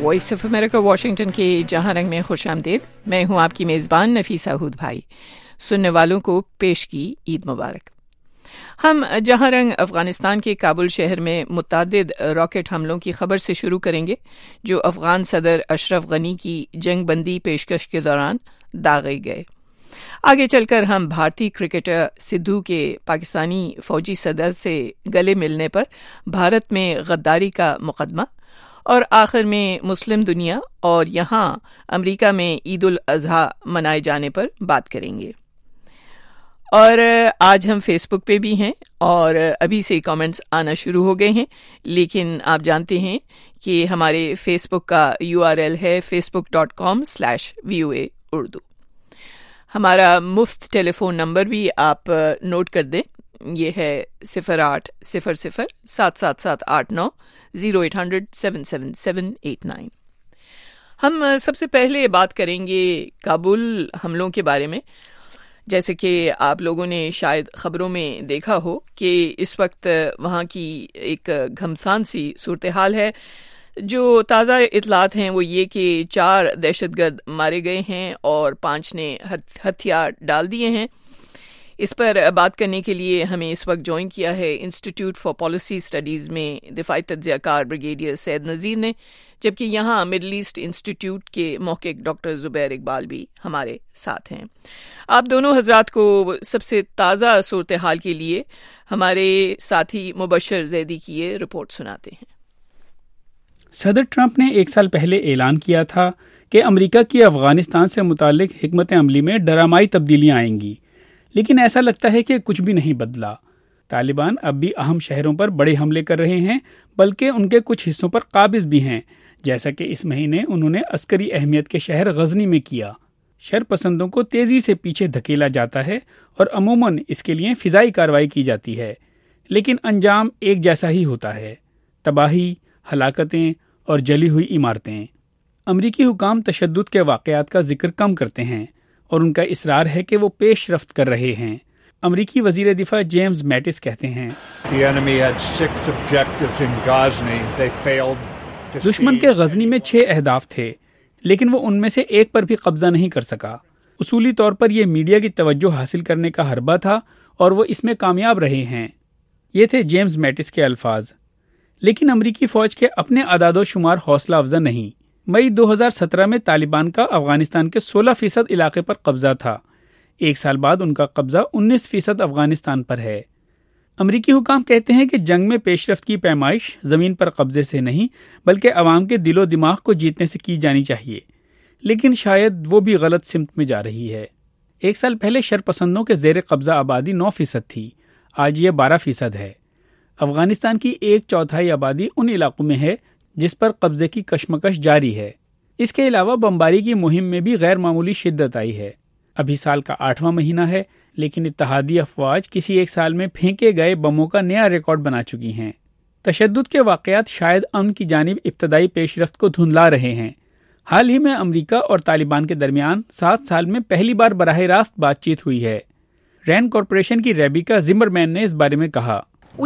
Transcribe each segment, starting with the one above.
Voice of America Washington के जहां रंग में खुश आमदीद। मैं हूं आपकी मेज़बान नफीसा हूद भाई। सुनने वालों को पेश की ईद मुबारक। हम जहां रंग अफगानिस्तान के काबुल शहर में मुतअद्दिद रॉकेट हमलों की खबर से शुरू करेंगे जो अफगान सदर अशरफ गनी की जंग बंदी पेशकश के दौरान दागे गए। आगे चलकर हम भारतीय क्रिकेटर सिद्धू के पाकिस्तानी फौजी सदर से गले मिलने पर भारत में गद्दारी का मुकदमा और आखिर में मुस्लिम दुनिया और यहाँ अमेरिका में ईद उल अजहा मनाए जाने पर बात करेंगे। और आज हम फेसबुक पे भी हैं और अभी से कमेंट्स आना शुरू हो गए हैं, लेकिन आप जानते हैं कि हमारे फेसबुक का URL है facebook.com/VOA उर्दू। हमारा मुफ्त टेलीफोन नंबर भी आप नोट कर दें, ये है 0800-777-89 0800-777-89। हम सबसे पहले बात करेंगे काबुल हमलों के बारे में। जैसे कि आप लोगों ने शायद खबरों में देखा हो कि इस वक्त वहाँ की एक घमसान सी सूरत हाल है। जो ताज़ा इतलात हैं वो ये कि 4 दहशतगर्द मारे गए हैं और 5 ने हथियार डाल दिए हैं। इस पर बात करने के लिए हमें इस वक्त ज्वाइन किया है इंस्टीट्यूट फॉर पॉलिसी स्टडीज़ में दिफाई तज्ज़ियाकार ब्रिगेडियर सैयद नज़ीर ने, जबकि यहाँ मिडल ईस्ट इंस्टीट्यूट के मौक़िक़ डॉक्टर ज़ुबैर इकबाल भी हमारे साथ हैं। आप दोनों हजरात को सबसे ताज़ा सूरत हाल के लिए हमारे साथी मुबशर जैदी की ये रिपोर्ट सुनाते हैं। सदर ट्रंप ने 1 साल पहले ऐलान किया था कि अमेरिका की अफगानिस्तान से मुतालिक हिकमत अमली में डरामाई तब्दीलियां आएंगी, लेकिन ऐसा लगता है कि कुछ भी नहीं बदला। तालिबान अब भी अहम शहरों पर बड़े हमले कर रहे हैं, बल्कि उनके कुछ हिस्सों पर काबिज भी हैं, जैसा कि इस महीने उन्होंने अस्करी अहमियत के शहर गजनी में किया। शरपसंदों को तेजी से पीछे धकेला जाता है और अमूमन इसके लिए फिजाई कार्रवाई की जाती है, लेकिन अंजाम एक जैसा ही होता है, तबाही, हलाकतें और जली हुई इमारतें। अमरीकी हुकाम तशद्दुद के वाक़यात का जिक्र कम करते हैं और उनका इसरार है कि वो पेशरफ्त कर रहे हैं। अमरीकी वज़ीर दिफा जेम्स मैटिस कहते हैं, दुश्मन के गजनी में 6 अहदाफ थे, लेकिन वो उनमें से एक पर भी कब्जा नहीं कर सका। उसूली तौर पर यह मीडिया की तवज्जो हासिल करने का हरबा था और वो इसमें कामयाब रहे हैं। ये थे जेम्स मैटिस के अल्फाज। लेकिन अमरीकी फौज के अपने अदादो शुमार हौसला अफजा नहीं। मई 2017 में तालिबान का अफगानिस्तान के 16% इलाके पर कब्जा था। 1 साल बाद उनका कब्जा 19% अफगानिस्तान पर है। अमरीकी हुकाम कहते हैं कि जंग में पेशरफ्त की पैमाइश ज़मीन पर कब्जे से नहीं, बल्कि अवाम के दिलो दिमाग को जीतने से की जानी चाहिए, लेकिन शायद वो भी गलत सिमत में जा रही है। 1 साल पहले शरपसंदों के ज़ेर कब्जा आबादी 9% थी, आज ये 12% है। अफगानिस्तान की 1/4 आबादी उन इलाकों में है जिस पर कब्जे की कशमकश जारी है। इसके अलावा बमबारी की मुहिम में भी गैर मामूली शिद्दत आई है। अभी साल का 8वां महीना है, लेकिन इत्तेहादी अफवाज किसी एक साल में फेंके गए बमों का नया रिकॉर्ड बना चुकी हैं। तशद्दुद के वाक़यात शायद अमन की जानिब इब्तदाई पेशरफ्त को धुंधला रहे हैं। हाल ही में अमरीका और तालिबान के दरमियान 7 साल में पहली बार बराह रास्त बातचीत हुई है। रैंड कॉरपोरेशन की रेबिका जिमरमैन ने इस बारे में कहा,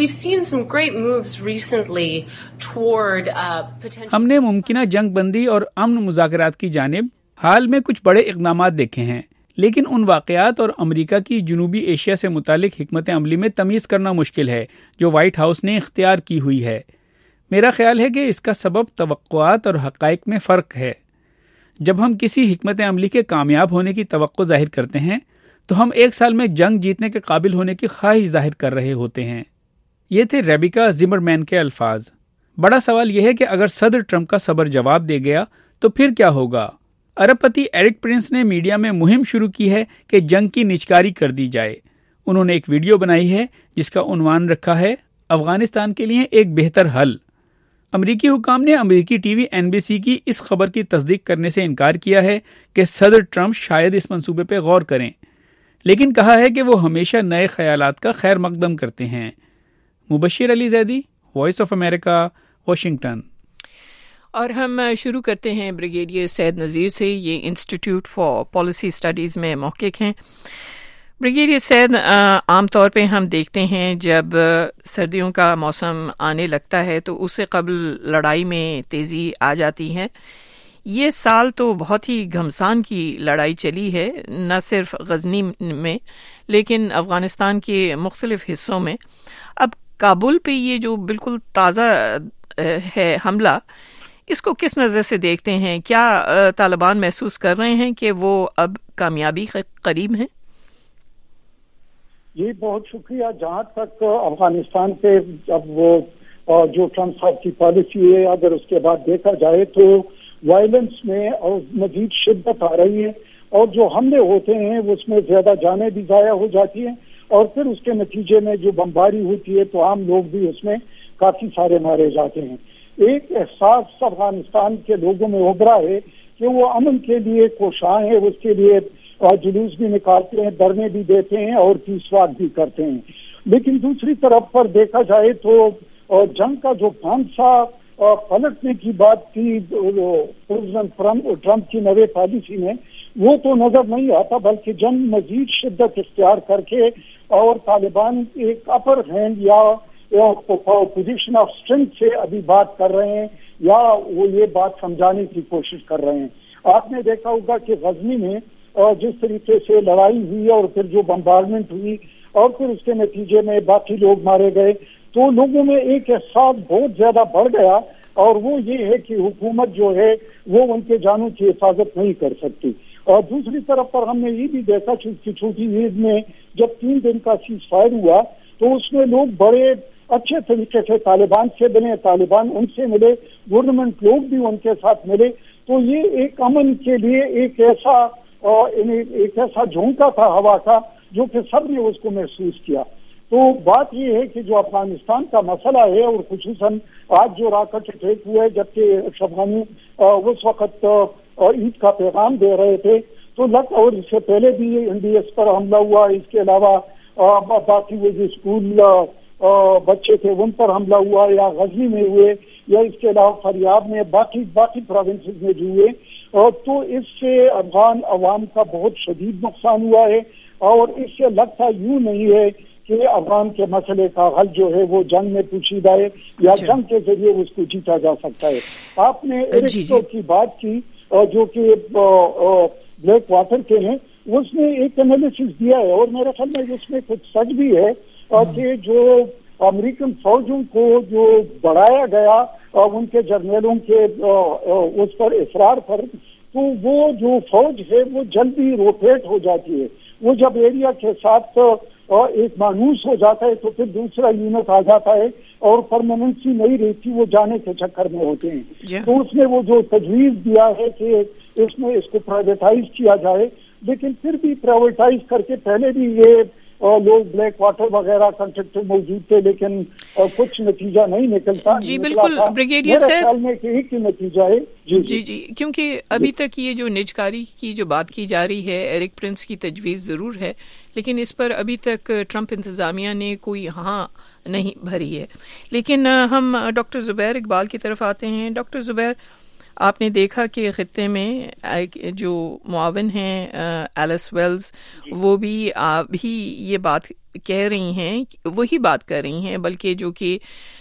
हमने मुमकिना जंग बंदी और अमन मुज़ाकरात की जानिब हाल में कुछ बड़े इक़दामात देखे हैं, लेकिन उन वाक़यात और अमरीका की जनूबी एशिया से मुतालिक हिकमत अमली में तमीज़ करना मुश्किल है जो वाइट हाउस ने इख्तियार की हुई है। मेरा ख्याल है कि इसका सबब तवक्कुआत और हक़ाइक़ में फ़र्क है। जब हम किसी हिकमत अमली के कामयाब होने की तवक्को ज़ाहिर करते हैं तो हम 1 साल में जंग जीतने के काबिल होने की ख्वाहिश ज़ाहिर कर रहे होते हैं। ये थे रेबिका जिमरमैन के अल्फाज। बड़ा सवाल यह है कि अगर सदर ट्रंप का सब्र जवाब दे गया तो फिर क्या होगा। अरबपति एरिक प्रिंस ने मीडिया में मुहिम शुरू की है कि जंग की निजकारी कर दी जाए। उन्होंने एक वीडियो बनाई है जिसका उन्वान रखा है अफगानिस्तान के लिए एक बेहतर हल। अमरीकी हुकाम ने अमरीकी टीवी NBC की इस खबर की तस्दीक करने से इनकार किया है कि सदर ट्रंप शायद इस मंसूबे पर गौर करें, लेकिन कहा है कि वो हमेशा नए ख्यालात का खैर मकदम करते हैं। Mubashir Ali Zaidi, voice of America, Washington. और हम शुरू करते हैं ब्रिगेडियर सैयद नज़ीर से। ये इंस्टीट्यूट फॉर पॉलिसी स्टडीज़ में मौक़िक़ हैं। ब्रिगेडियर सैद, आम तौर पे हम देखते हैं जब सर्दियों का मौसम आने लगता है तो उससे कबल लड़ाई में तेज़ी आ जाती है। ये साल तो बहुत ही घमसान की लड़ाई चली है, न सिर्फ गजनी में लेकिन अफ़गानिस्तान के मुख्तलिफ हिस्सों में। अब काबुल पे ये जो बिल्कुल ताज़ा है हमला, इसको किस नज़र से देखते हैं? क्या तालिबान महसूस कर रहे हैं कि वो अब कामयाबी के करीब हैं? जी बहुत शुक्रिया। जहाँ तक अफगानिस्तान पे अब वो जो ट्रम्प साहब की पॉलिसी है, अगर उसके बाद देखा जाए तो वायलेंस में और मजीद शिद्दत आ रही है और जो हमले होते हैं उसमें ज्यादा जानें भी ज़ाया हो जाती हैं और फिर उसके नतीजे में जो बमबारी होती है तो आम लोग भी उसमें काफी सारे मारे जाते हैं। एक एहसास अफगानिस्तान के लोगों में उभरा है कि वो अमन के लिए कोशां है, उसके लिए जुलूस भी निकालते हैं, धरने भी देते हैं और पीस वॉक भी करते हैं। लेकिन दूसरी तरफ पर देखा जाए तो जंग का जो भांसा पलटने की बात थी प्रेसिडेंट ट्रम्प की नवे पॉलिसी में, वो तो नजर नहीं आता, बल्कि जंग मजीद शिद्दत इख्तियार करके और तालिबान एक अपर हैंड या पोजीशन ऑफ स्ट्रेंथ से अभी बात कर रहे हैं या वो ये बात समझाने की कोशिश कर रहे हैं। आपने देखा होगा कि गजनी में जिस तरीके से लड़ाई हुई और फिर जो बम्बार्डमेंट हुई और फिर उसके नतीजे में बाकी लोग मारे गए, तो लोगों में एक एहसास बहुत ज्यादा बढ़ गया और वो ये है कि हुकूमत जो है वो उनके जानों की हिफाजत नहीं कर सकती। और दूसरी तरफ पर हमने ये भी देखा कि छोटी ईद में जब 3 दिन का सीज फायर हुआ तो उसमें लोग बड़े अच्छे तरीके से तालिबान से बने, तालिबान उनसे मिले, गवर्नमेंट लोग भी उनके साथ मिले। तो ये एक अमन के लिए एक ऐसा झोंका था हवा का जो कि सबने उसको महसूस किया। तो बात ये है कि जो अफगानिस्तान का मसला है और खुसूसन आज जो रॉकेट अटैक हुआ है, जबकि अफगानी उस वक्त ईद का पैगाम दे रहे थे, तो और इससे पहले भी NDS पर हमला हुआ, इसके अलावा बाकी वो जो स्कूल बच्चे थे उन पर हमला हुआ या गजनी में हुए या इसके अलावा फरियाब में बाकी प्रोविंसेस में जो हुए, तो इससे अफगान अवाम का बहुत शदीद नुकसान हुआ है और इससे लगता यूं नहीं है कि अफगान के मसले का हल जो है वो जंग में पोशीदा है या जंग के जरिए उसको जीता जा सकता है। आपने एरिक्टो की बात की जो कि ब्लैक वाटर के हैं, उसने एक एनालिसिस दिया है और मेरे ख्याल में उसमें कुछ सच भी है कि जो अमेरिकन फौजों को जो बढ़ाया गया उनके जर्नलों के उस पर इसरार पर, तो वो जो फौज है वो जल्दी रोटेट हो जाती है। वो जब एरिया के साथ एक मानूस हो जाता है तो फिर दूसरा यूनिट आ जाता है और परमानेंसी नहीं रहती, वो जाने के चक्कर में होते हैं। तो उसने वो जो तजवीज दिया है कि इसमें इसको प्राइवेटाइज किया जाए, लेकिन फिर भी प्राइवेटाइज करके पहले भी ये लोग ब्लैक वाटर वगैरह कंट्रैक्टर मौजूद थे, लेकिन कुछ नतीजा नहीं निकलता। जी बिल्कुल ब्रिगेडियर साहब, एक ही नतीजा है। जी क्योंकि अभी तक ये जो निजकारी की जो बात की जा रही है, एरिक प्रिंस की तजवीज़ ज़रूर है, लेकिन इस पर अभी तक ट्रंप इंतज़ामिया ने कोई हाँ नहीं भरी है। लेकिन हम डॉक्टर ज़ुबैर इकबाल की तरफ आते हैं। डॉक्टर ज़ुबैर, आपने देखा कि खित्ते में जो मुआविन हैं एलिस वेल्स, वो भी ये बात कह रही हैं, वही बात कर रही हैं, बल्कि जो कि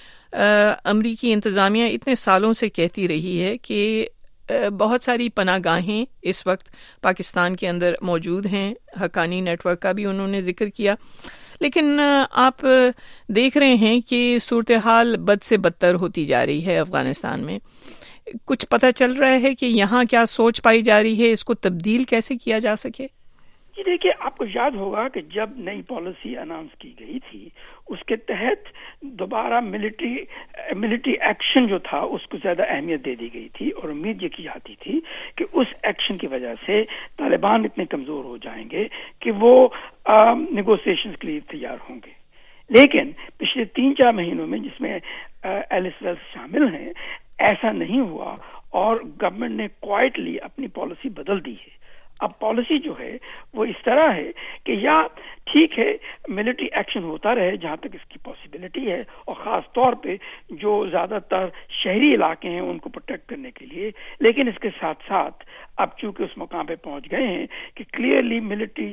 अमरीकी इंतज़ामिया इतने सालों से कहती रही है कि बहुत सारी पनागाहें इस वक्त पाकिस्तान के अंदर मौजूद हैं। हक्कानी नेटवर्क का भी उन्होंने जिक्र किया, लेकिन आप देख रहे हैं कि सूरत हाल बद से बदतर होती जा रही है अफगानिस्तान में। कुछ पता चल रहा है कि यहाँ क्या सोच पाई जा रही है, इसको तब्दील कैसे किया जा सके? जी देखिए, आपको याद होगा कि जब नई पॉलिसी अनाउंस की गई थी उसके तहत दोबारा मिलिट्री एक्शन जो था उसको ज्यादा अहमियत दे दी गई थी और उम्मीद ये की जाती थी कि उस एक्शन की वजह से तालिबान इतने कमजोर हो जाएंगे कि वो नेगोशिएशंस के लिए तैयार होंगे। लेकिन पिछले 3-4 महीनों में जिसमें एलिस वेल्स शामिल हैं, ऐसा नहीं हुआ और गवर्नमेंट ने क्वाइटली अपनी पॉलिसी बदल दी है। अब पॉलिसी जो है वो इस तरह है कि या ठीक है मिलिट्री एक्शन होता रहे जहां तक इसकी पॉसिबिलिटी है, और खास तौर पे जो ज्यादातर शहरी इलाके हैं उनको प्रोटेक्ट करने के लिए, लेकिन इसके साथ साथ अब चूंकि उस मकाम पे पहुंच गए हैं कि क्लियरली मिलिट्री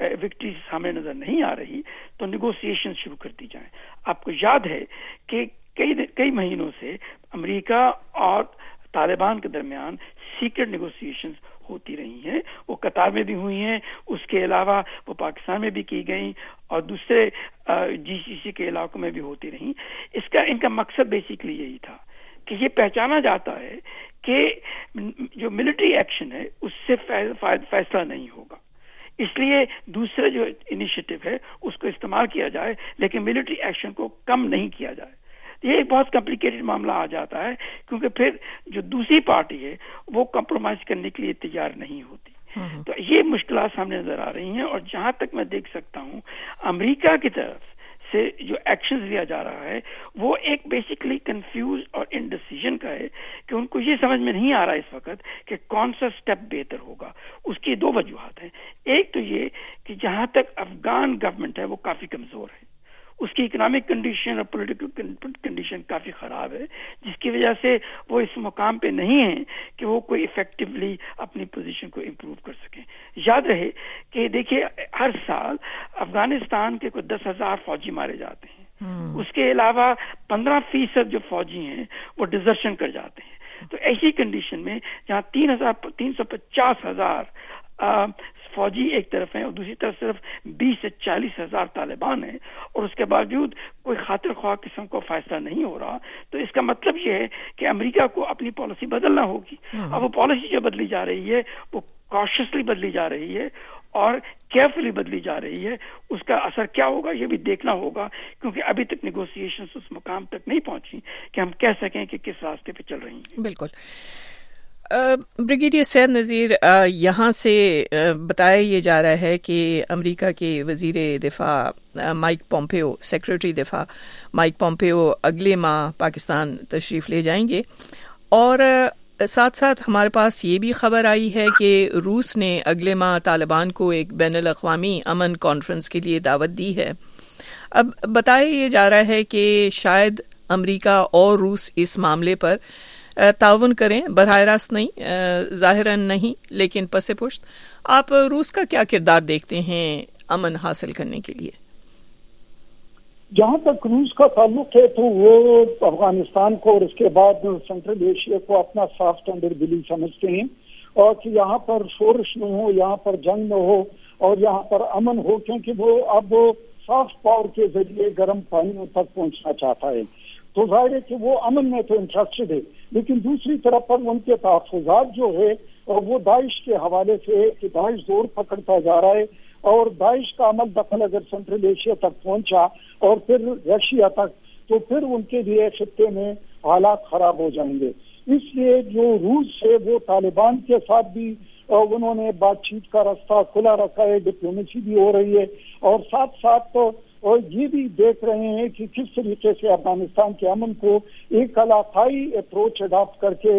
وکٹری سامنے نظر نہیں آ رہی تو نیگوسیشن شروع کر دی جائیں. آپ کو یاد ہے کہ کئی مہینوں سے امریکہ اور طالبان کے درمیان سیکرٹ نیگوسیشنز ہوتی رہی ہیں. وہ قطر میں بھی ہوئی ہیں, اس کے علاوہ وہ پاکستان میں بھی کی گئیں اور دوسرے جی سی سی کے علاقوں میں بھی ہوتی رہیں. ان کا مقصد بیسیکلی یہی تھا کہ یہ پہچانا جاتا ہے کہ جو ملٹری ایکشن ہے اس سے فیصلہ نہیں ہوگا, اس لیے دوسرے جو انیشیٹو ہے اس کو استعمال کیا جائے لیکن ملٹری ایکشن کو کم نہیں کیا جائے. یہ ایک بہت کمپلیکیٹڈ معاملہ آ جاتا ہے کیونکہ پھر جو دوسری پارٹی ہے وہ کمپرومائز کرنے کے لیے تیار نہیں ہوتی. تو یہ مشکلات سامنے نظر آ رہی ہیں, اور جہاں تک میں دیکھ سکتا ہوں امریکہ کی طرف سے جو ایکشن لیا جا رہا ہے وہ ایک بیسیکلی کنفیوز اور انڈیسیژن کا ہے کہ ان کو یہ سمجھ میں نہیں آ رہا اس وقت کہ کون سا سٹیپ بہتر ہوگا. اس کی دو وجوہات ہیں. ایک تو یہ کہ جہاں تک افغان گورنمنٹ ہے وہ کافی کمزور ہے, اس کی اکنامک کنڈیشن اور پولیٹیکل کنڈیشن کافی خراب ہے, جس کی وجہ سے وہ اس مقام پہ نہیں ہیں کہ وہ کوئی ایفیکٹولی اپنی پوزیشن کو امپروو کر سکیں. یاد رہے کہ دیکھیے ہر سال افغانستان کے کوئی 10,000 فوجی مارے جاتے ہیں, اس کے علاوہ 15% جو فوجی ہیں وہ ڈزرشن کر جاتے ہیں. تو ایسی کنڈیشن میں جہاں 350,000 فوجی ایک طرف ہیں اور دوسری طرف صرف 20 سے 40,000 طالبان ہیں, اور اس کے باوجود کوئی خاطر خواہ قسم کو فیصلہ نہیں ہو رہا, تو اس کا مطلب یہ ہے کہ امریکہ کو اپنی پالیسی بدلنا ہوگی. اب وہ پالیسی جو بدلی جا رہی ہے وہ کاشسلی بدلی جا رہی ہے اور کیئرفلی بدلی جا رہی ہے. اس کا اثر کیا ہوگا یہ بھی دیکھنا ہوگا, کیونکہ ابھی تک نیگوسیشنز اس مقام تک نہیں پہنچی کہ ہم کہہ سکیں کہ کس راستے پہ چل رہی ہیں. بالکل. بریگیڈیئر سید نذیر, یہاں سے بتایا یہ جا رہا ہے کہ امریکہ کے وزیر دفاع مائک پومپیو, سیکرٹری دفاع مائک پومپیو اگلے ماہ پاکستان تشریف لے جائیں گے, اور ساتھ ساتھ ہمارے پاس یہ بھی خبر آئی ہے کہ روس نے اگلے ماہ طالبان کو ایک بین الاقوامی امن کانفرنس کے لیے دعوت دی ہے. اب بتایا یہ جا رہا ہے کہ شاید امریکہ اور روس اس معاملے پر تعاون کریں, براہ راست نہیں, ظاہراً نہیں, لیکن پس پشت. آپ روس کا کیا کردار دیکھتے ہیں امن حاصل کرنے کے لیے؟ جہاں تک روس کا تعلق ہے تو وہ افغانستان کو اور اس کے بعد سینٹرل ایشیا کو اپنا سافٹ انڈر سمجھتے ہیں, اور کہ یہاں پر شورش نہ ہو, یہاں پر جنگ نہ ہو اور یہاں پر امن ہو, کیونکہ وہ اب سافٹ پاور کے ذریعے گرم پانیوں تک پہنچنا چاہتا ہے. تو ظاہر ہے کہ وہ امن میں تو انٹرسٹڈ ہے, لیکن دوسری طرف پر ان کے تحفظات جو ہے وہ داعش کے حوالے سے کہ داعش زور پکڑتا جا رہا ہے, اور داعش کا عمل دخل اگر سینٹرل ایشیا تک پہنچا اور پھر رشیا تک, تو پھر ان کے لیے خطے میں حالات خراب ہو جائیں گے. اس لیے جو روس ہے وہ طالبان کے ساتھ بھی انہوں نے بات چیت کا راستہ کھلا رکھا ہے, ڈپلومیسی بھی ہو رہی ہے, اور ساتھ ساتھ اور یہ بھی دیکھ رہے ہیں کہ کس طریقے سے افغانستان کے امن کو ایک علاقائی اپروچ اڈاپٹ کر کے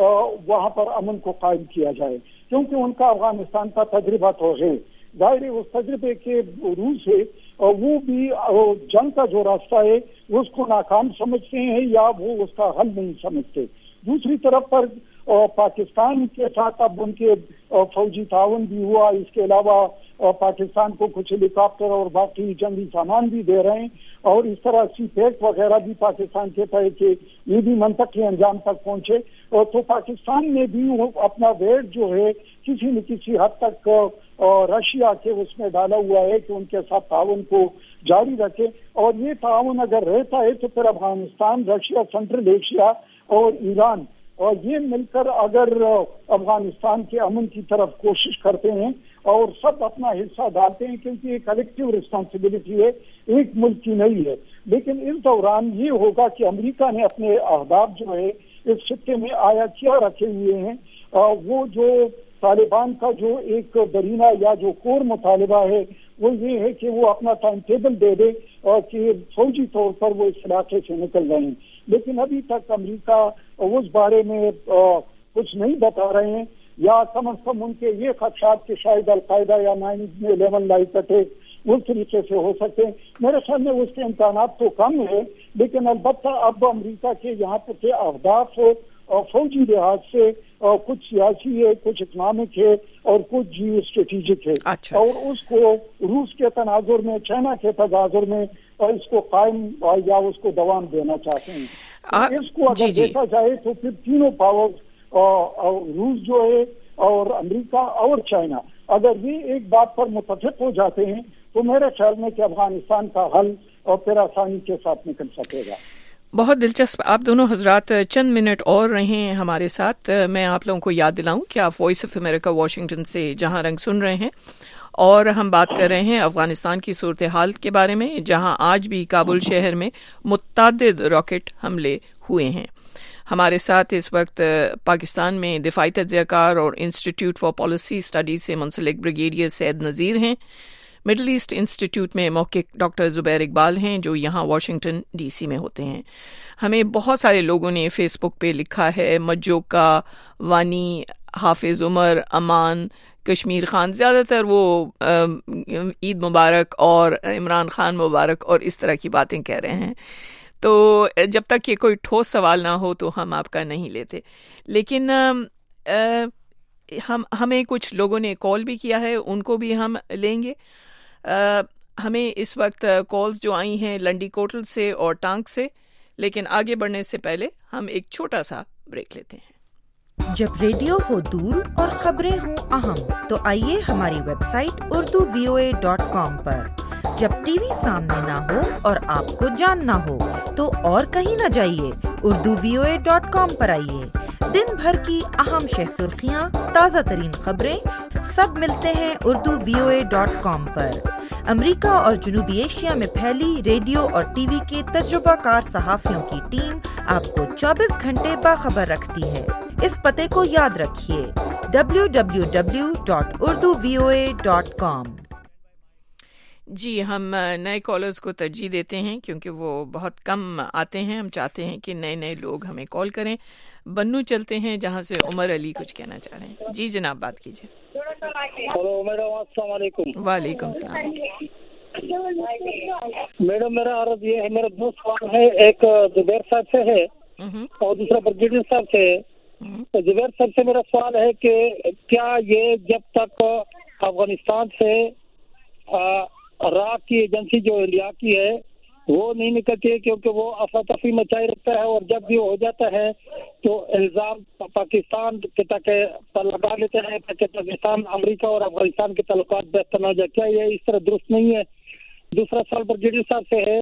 وہاں پر امن کو قائم کیا جائے, کیونکہ ان کا افغانستان کا تجربہ تو ہے. ظاہر ہے اس تجربے کے روس ہے وہ بھی جنگ کا جو راستہ ہے اس کو ناکام سمجھتے ہیں یا وہ اس کا حل نہیں سمجھتے. دوسری طرف پر پاکستان کے ساتھ اب ان کے فوجی تعاون بھی ہوا, اس کے علاوہ پاکستان کو کچھ ہیلی کاپٹر اور باقی جنگی سامان بھی دے رہے ہیں, اور اس طرح سی پیک وغیرہ بھی پاکستان کے تھے کہ یہ بھی منطقی انجام تک پہنچے. تو پاکستان نے بھی اپنا ویٹ جو ہے کسی نہ کسی حد تک رشیا کے اس میں ڈالا ہوا ہے کہ ان کے ساتھ تعاون کو جاری رکھے, اور یہ تعاون اگر رہتا ہے تو پھر افغانستان, رشیا, سینٹرل ایشیا اور ایران اور یہ مل کر اگر افغانستان کے امن کی طرف کوشش کرتے ہیں اور سب اپنا حصہ ڈالتے ہیں, کیونکہ یہ کلیکٹیو رسپانسبلٹی ہے, ایک ملک کی نہیں ہے. لیکن اس دوران یہ ہوگا کہ امریکہ نے اپنے اہداف جو ہے اس خطے میں آیا کیا رکھے ہوئے ہیں. وہ جو طالبان کا جو ایک درینہ یا جو کور مطالبہ ہے وہ یہ ہے کہ وہ اپنا ٹائم ٹیبل دے دے اور کہ فوجی طور پر وہ اس علاقے سے نکل رہے ہیں, لیکن ابھی تک امریکہ اس بارے میں کچھ نہیں بتا رہے ہیں, یا کم از کم ان کے یہ خدشات کہ شاید القاعدہ یا 9/11 لائک اٹیک اس طریقے سے ہو سکتے ہیں. میرے خیال میں اس کے امکانات تو کم ہے, لیکن البتہ اب امریکہ کے یہاں پر کے اہداف فوجی لحاظ سے कुछ सियासी है, कुछ इकोनॉमिक है और कुछ जियो स्ट्रेटेजिक है। अच्छा। और उसको रूस के तनाजुर में, चाइना के तनाजुर में और इसको कायम या उसको दवाम देना चाहते हैं। तो इसको अगर देखा जाए तो फिर तीनों पावर्स, रूस जो है और अमेरिका और चाइना, अगर ये एक बात पर मुत्तफिक हो जाते हैं तो मेरे ख्याल में कि अफगानिस्तान का हल और फिर आसानी के साथ निकल सकेगा। बहुत दिलचस्प। आप दोनों हजरात चंद मिनट और रहें हमारे साथ। मैं आप लोगों को याद दिलाऊं कि आप वॉइस ऑफ अमेरिका वाशिंगटन से जहां रंग सुन रहे हैं और हम बात कर रहे हैं अफगानिस्तान की सूरत हाल के बारे में, जहां आज भी काबुल शहर में मुतअद्दिद रॉकेट हमले हुए हैं। हमारे साथ इस वक्त पाकिस्तान में दिफाई तज्ज़ियाकार और इंस्टीट्यूट फॉर पॉलिसी स्टडीज से मुंसलिक ब्रिगेडियर सैयद नज़ीर हैं। मिडल ईस्ट इंस्टीट्यूट में मौके डॉक्टर ज़ुबैर इकबाल हैं जो यहाँ वाशिंगटन डीसी में होते हैं। हमें बहुत सारे लोगों ने फेसबुक पे लिखा है, मज्जोका, वानी, हाफिज उमर, अमान, कश्मीर खान, ज़्यादातर वो ईद मुबारक और इमरान खान मुबारक और इस तरह की बातें कह रहे हैं। तो जब तक ये कोई ठोस सवाल ना हो तो हम आपका नहीं लेते। लेकिन हमें कुछ लोगों ने कॉल भी किया है, उनको भी हम लेंगे। हमें इस वक्त कॉल्स जो आई हैं लंडी कोटल से और टांग से, लेकिन आगे बढ़ने से पहले हम एक छोटा सा ब्रेक लेते हैं। जब रेडियो हो दूर और खबरें हो अहम, तो आइए हमारी वेबसाइट urduvoa.com पर। जब टीवी सामने ना हो और आपको जानना हो तो और कहीं न जाइए, urduvoa.com पर आइए। दिन भर की अहम सुर्खियाँ, ताज़ा तरीन खबरें सब मिलते हैं urduvoa.com पर। अमेरिका और जनूबी एशिया में फैली रेडियो और टीवी के तजुर्बाकार सहाफ़ियों की टीम आपको 24 घंटे बाखबर रखती है। इस पते को याद रखिए, www.urduvoa.com। जी, हम नए कॉलर्स को तरजीह देते हैं क्योंकि वो बहुत कम आते हैं। हम चाहते हैं कि नए नए लोग हमें कॉल करें। बन्नू चलते हैं जहां से उमर अली कुछ कहना चाह रहे हैं। जी जनाब, बात कीजिए। हेलो मैडम, अस्सलाम वालेकुम। वालेकुम सलाम। मैडम, मेरा अर्ज ये है, मेरा दो सवाल है, एक जुबैर साहब से है और दूसरा ब्रिगेडियर साहब से है। तो जुबैर साहब से मेरा सवाल है कि क्या ये जब तक अफगानिस्तान से राख की एजेंसी जो इंडिया की है वो नहीं निकलती है, क्योंकि वो अफरा तफरी मचाए रखता है और जब भी हो जाता है तो इल्जाम पाकिस्तान के तक पर लगा लेते हैं ताकि पाकिस्तान, अमेरिका और अफगानिस्तान के ताल्लुकात बेहतर ना हो जाए। क्या ये इस तरह दुरुस्त नहीं है? दूसरा सवाल ब्रिगेडियर साहब से है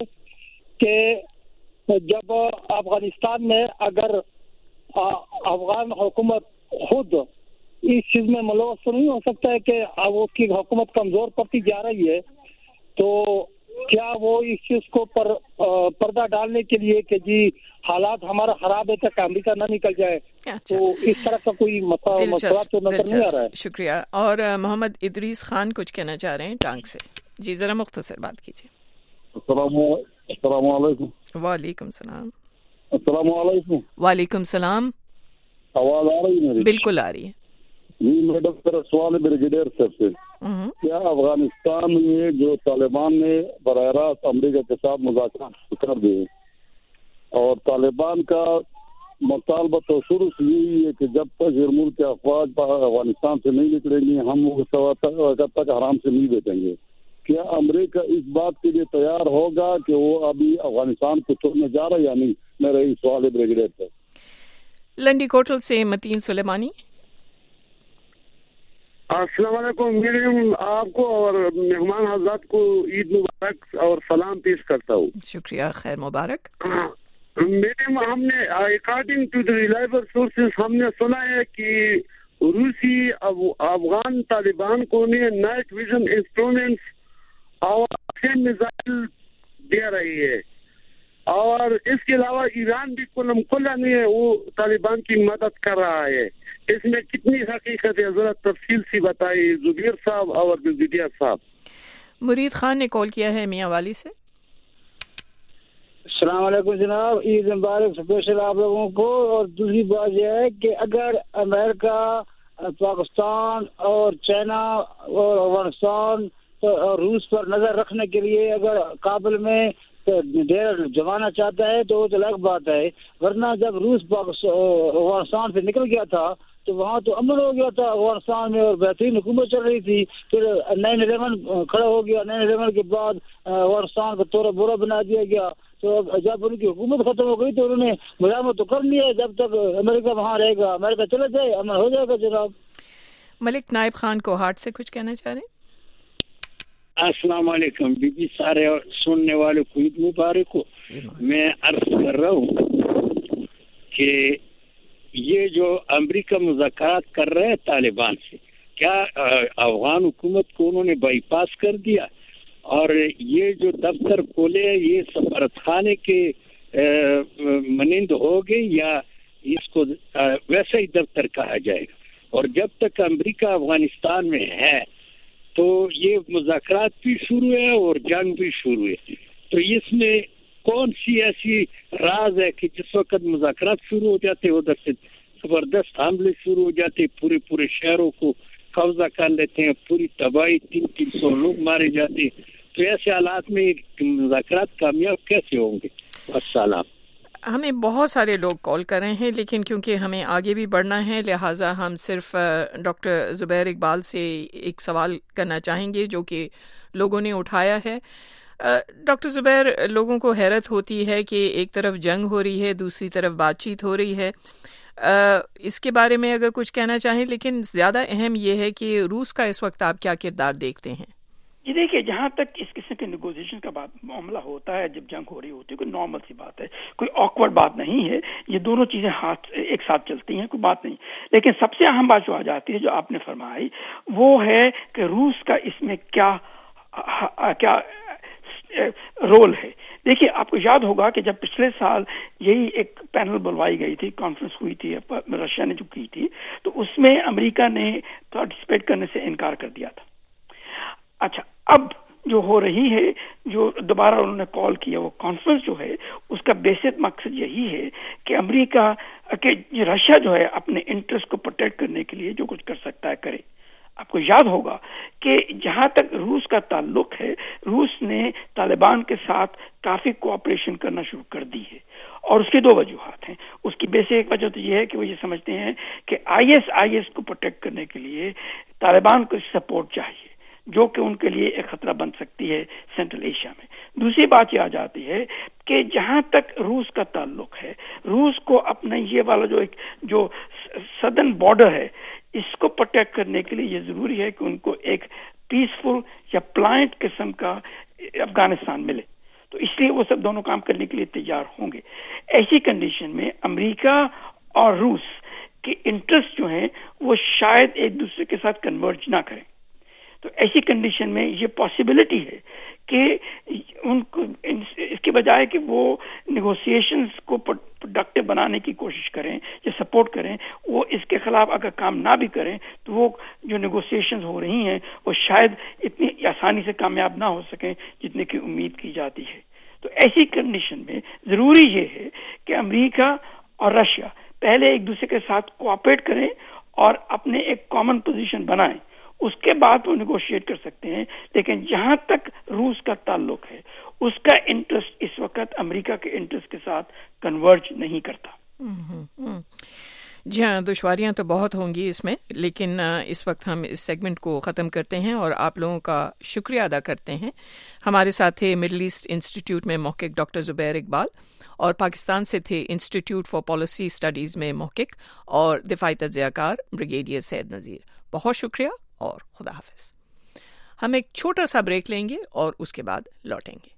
कि जब अफगानिस्तान में अगर अफगान हुकूमत खुद इस चीज में मुलव्वस तो नहीं हो सकता है कि अब उसकी हुकूमत कमजोर पड़ती जा रही है, तो क्या वो इस चीज को पर्दा डालने के लिए कि जी हालात हमारा खराब है तक अमेरिका ना निकल जाए, अच्छा। तो इस तरह का कोई मसला तो नजर नहीं आ रहा है। शुक्रिया। और मोहम्मद इदरीस खान कुछ कहना चाह रहे हैं टांग से। जी जरा मुख्तसर बात कीजिए। अस्सलामुअलैकुम। वालेकुम सलाम। अस्सलामुअलैकुम। वालेकुम सलाम। आवाज आ रही है मेरी? बिल्कुल आ रही है। जी मैडम, मेरा सवाल है ब्रिगेडियर साहब से। क्या अफगानिस्तान में जो तालिबान ने बराह रास्त अमरीका के साथ मुज़ाकरात कर दिए और तालिबान का मुतालबा तो शुरू से यही है कि जब तक मुल्क के अफवाज अफगानिस्तान से नहीं निकलेंगी हम तब तक आराम से नहीं बैठेंगे, क्या अमरीका इस बात के लिए तैयार होगा कि वो अभी अफगानिस्तान को छोड़ने जा रहा है या नहीं? मेरा यही सवाल है ब्रिगेडियर साहब। लंडी कोटल से मतीन सुलेमानी। अस्सलाम वालेकुम मैडम, आपको और मेहमान हजरात को ईद मुबारक और सलाम पेश करता हूँ। शुक्रिया, खैर मुबारक। मैडम, हमने according to the reliable sources हमने सुना है कि रूसी अफगान तालिबान को ने नाइट विजन इंस्ट्रूमेंट्स और मिसाइल दे रही है और इसके अलावा ईरान भी खुला नहीं है, वो तालिबान की मदद कर रहा है। इसमें कितनी हकीकत है, जरा तफसील सी बताइए जुबैर साहब और ब्रिगेडियर साहब। मुरीद खान ने कॉल किया है मियाँ वाली से। अस्सलाम वालेकुम जनाब, ईद मुबारक स्पेशल आप लोगों को। और दूसरी बात यह है कि अगर अमेरिका, पाकिस्तान और चाइना और अफगानिस्तान और रूस पर नजर रखने के लिए अगर काबुल में डेरा जमाना चाहता है तो वो तो अलग बात है, वरना जब रूस अफगानिस्तान से निकल गया था تو وہاں تو امن ہو گیا تھا افغانستان میں اور بہترین حکومت چل رہی تھی. پھر 9/11 کھڑا ہو گیا. 9/11 کے بعد افغانستان کو تورا بورا بنا دیا گیا. تو جب ان کی حکومت ختم ہو گئی تو انہوں نے مزاحمت تو کر لیا. جب تک امریکہ وہاں رہے گا, امریکہ چلا جائے, امن ہو جائے گا. جناب ملک نائب خان کو ہارٹ سے کچھ کہنا چاہ رہے ہیں؟ السلام علیکم بی بی, سارے سننے والوں کو عید مبارک ہو. میں عرض کر رہا ہوں کہ یہ جو امریکہ مذاکرات کر رہے ہیں طالبان سے, کیا افغان حکومت کو انہوں نے بائی پاس کر دیا؟ اور یہ جو دفتر کھولے یہ سفارت خانے کے مانند ہو گئے یا اس کو ویسا ہی دفتر کہا جائے گا؟ اور جب تک امریکہ افغانستان میں ہے تو یہ مذاکرات بھی شروع ہے اور جنگ بھی شروع ہے. تو اس میں کون سی ایسی راز ہے کہ جس وقت مذاکرات شروع ہو جاتے ادھر سے زبردست حملے شروع ہو جاتے, پورے شہروں کو قبضہ کر لیتے ہیں, پوری تباہی, 300 لوگ مارے جاتے ہیں. تو ایسے حالات میں مذاکرات کامیاب کیسے ہوں گے؟ السلام. ہمیں بہت سارے لوگ کال کر رہے ہیں, لیکن کیونکہ ہمیں آگے بھی بڑھنا ہے لہٰذا ہم صرف ڈاکٹر زبیر اقبال سے ایک سوال کرنا چاہیں گے جو کہ لوگوں نے اٹھایا ہے. ڈاکٹر زبیر, لوگوں کو حیرت ہوتی ہے کہ ایک طرف جنگ ہو رہی ہے, دوسری طرف بات چیت ہو رہی ہے. اس کے بارے میں اگر کچھ کہنا چاہیں, لیکن زیادہ اہم یہ ہے کہ روس کا اس وقت آپ کیا کردار دیکھتے ہیں؟ یہ دیکھیے, جہاں تک اس قسم کے نیگوزیشن کا معاملہ ہوتا ہے, جب جنگ ہو رہی ہوتی ہے, کوئی نارمل سی بات ہے, کوئی آکورڈ بات نہیں ہے. یہ دونوں چیزیں ایک ساتھ چلتی ہیں, کوئی بات نہیں. لیکن سب سے اہم بات جو آ جاتی ہے, جو آپ نے فرمائی, وہ ہے کہ روس کا اس میں کیا رول ہے. دیکھیے, آپ کو یاد ہوگا کہ جب پچھلے سال یہی ایک پینل بلوائی گئی تھی, کانفرنس ہوئی تھی رشیا نے جو کی تھی, تو اس میں امریکہ نے پارٹیسپیٹ کرنے سے انکار کر دیا تھا. اچھا, اب جو ہو رہی ہے, جو دوبارہ انہوں نے کال کیا, وہ کانفرنس جو ہے اس کا بیسک مقصد یہی ہے کہ امریکہ کہ رشیا جو ہے اپنے انٹرسٹ کو پروٹیکٹ کرنے کے لیے جو کچھ کر سکتا ہے کرے. آپ کو یاد ہوگا کہ جہاں تک روس کا تعلق ہے, روس نے طالبان کے ساتھ کافی کوآپریشن کرنا شروع کر دی ہے, اور اس کی دو وجوہات ہیں. اس کی بیسک ایک وجہ تو یہ ہے کہ وہ یہ سمجھتے ہیں کہ آئی ایس کو پروٹیکٹ کرنے کے لیے طالبان کو سپورٹ چاہیے, جو کہ ان کے لیے ایک خطرہ بن سکتی ہے سینٹرل ایشیا میں. دوسری بات یہ آ جاتی ہے کہ جہاں تک روس کا تعلق ہے, روس کو اپنا یہ والا جو سدرن بارڈر ہے, اس کو پروٹیکٹ کرنے کے لیے یہ ضروری ہے کہ ان کو ایک پیسفل یا پلانٹ قسم کا افغانستان ملے. تو اس لیے وہ سب دونوں کام کرنے کے لیے تیار ہوں گے. ایسی کنڈیشن میں امریکہ اور روس کے انٹرسٹ جو ہیں وہ شاید ایک دوسرے کے ساتھ کنورج نہ کریں. تو ایسی کنڈیشن میں یہ پاسبلٹی ہے کہ ان کو اس کے بجائے کہ وہ نیگوسیشنز کو پروڈکٹیو بنانے کی کوشش کریں یا سپورٹ کریں, وہ اس کے خلاف اگر کام نہ بھی کریں تو وہ جو نیگوسیشنز ہو رہی ہیں وہ شاید اتنی آسانی سے کامیاب نہ ہو سکیں جتنے کی امید کی جاتی ہے. تو ایسی کنڈیشن میں ضروری یہ ہے کہ امریکہ اور رشیا پہلے ایک دوسرے کے ساتھ کوآپریٹ کریں اور اپنے ایک کامن پوزیشن بنائیں, اس کے بعد وہ نیگوشیٹ کر سکتے ہیں. لیکن جہاں تک روس کا تعلق ہے, اس کا انٹرسٹ اس وقت امریکہ کے انٹرسٹ کے ساتھ کنورج نہیں کرتا. جی ہاں, دشواریاں تو بہت ہوں گی اس میں, لیکن اس وقت ہم اس سیگمنٹ کو ختم کرتے ہیں اور آپ لوگوں کا شکریہ ادا کرتے ہیں. ہمارے ساتھ تھے مڈل ایسٹ انسٹیٹیوٹ میں محقق ڈاکٹر زبیر اقبال, اور پاکستان سے تھے انسٹیٹیوٹ فار پالیسی اسٹڈیز میں محقق اور دفاعی تجزیہ کار بریگیڈیئر سید نذیر. بہت شکریہ اور خدا حافظ. ہم ایک چھوٹا سا بریک لیں گے اور اس کے بعد لوٹیں گے.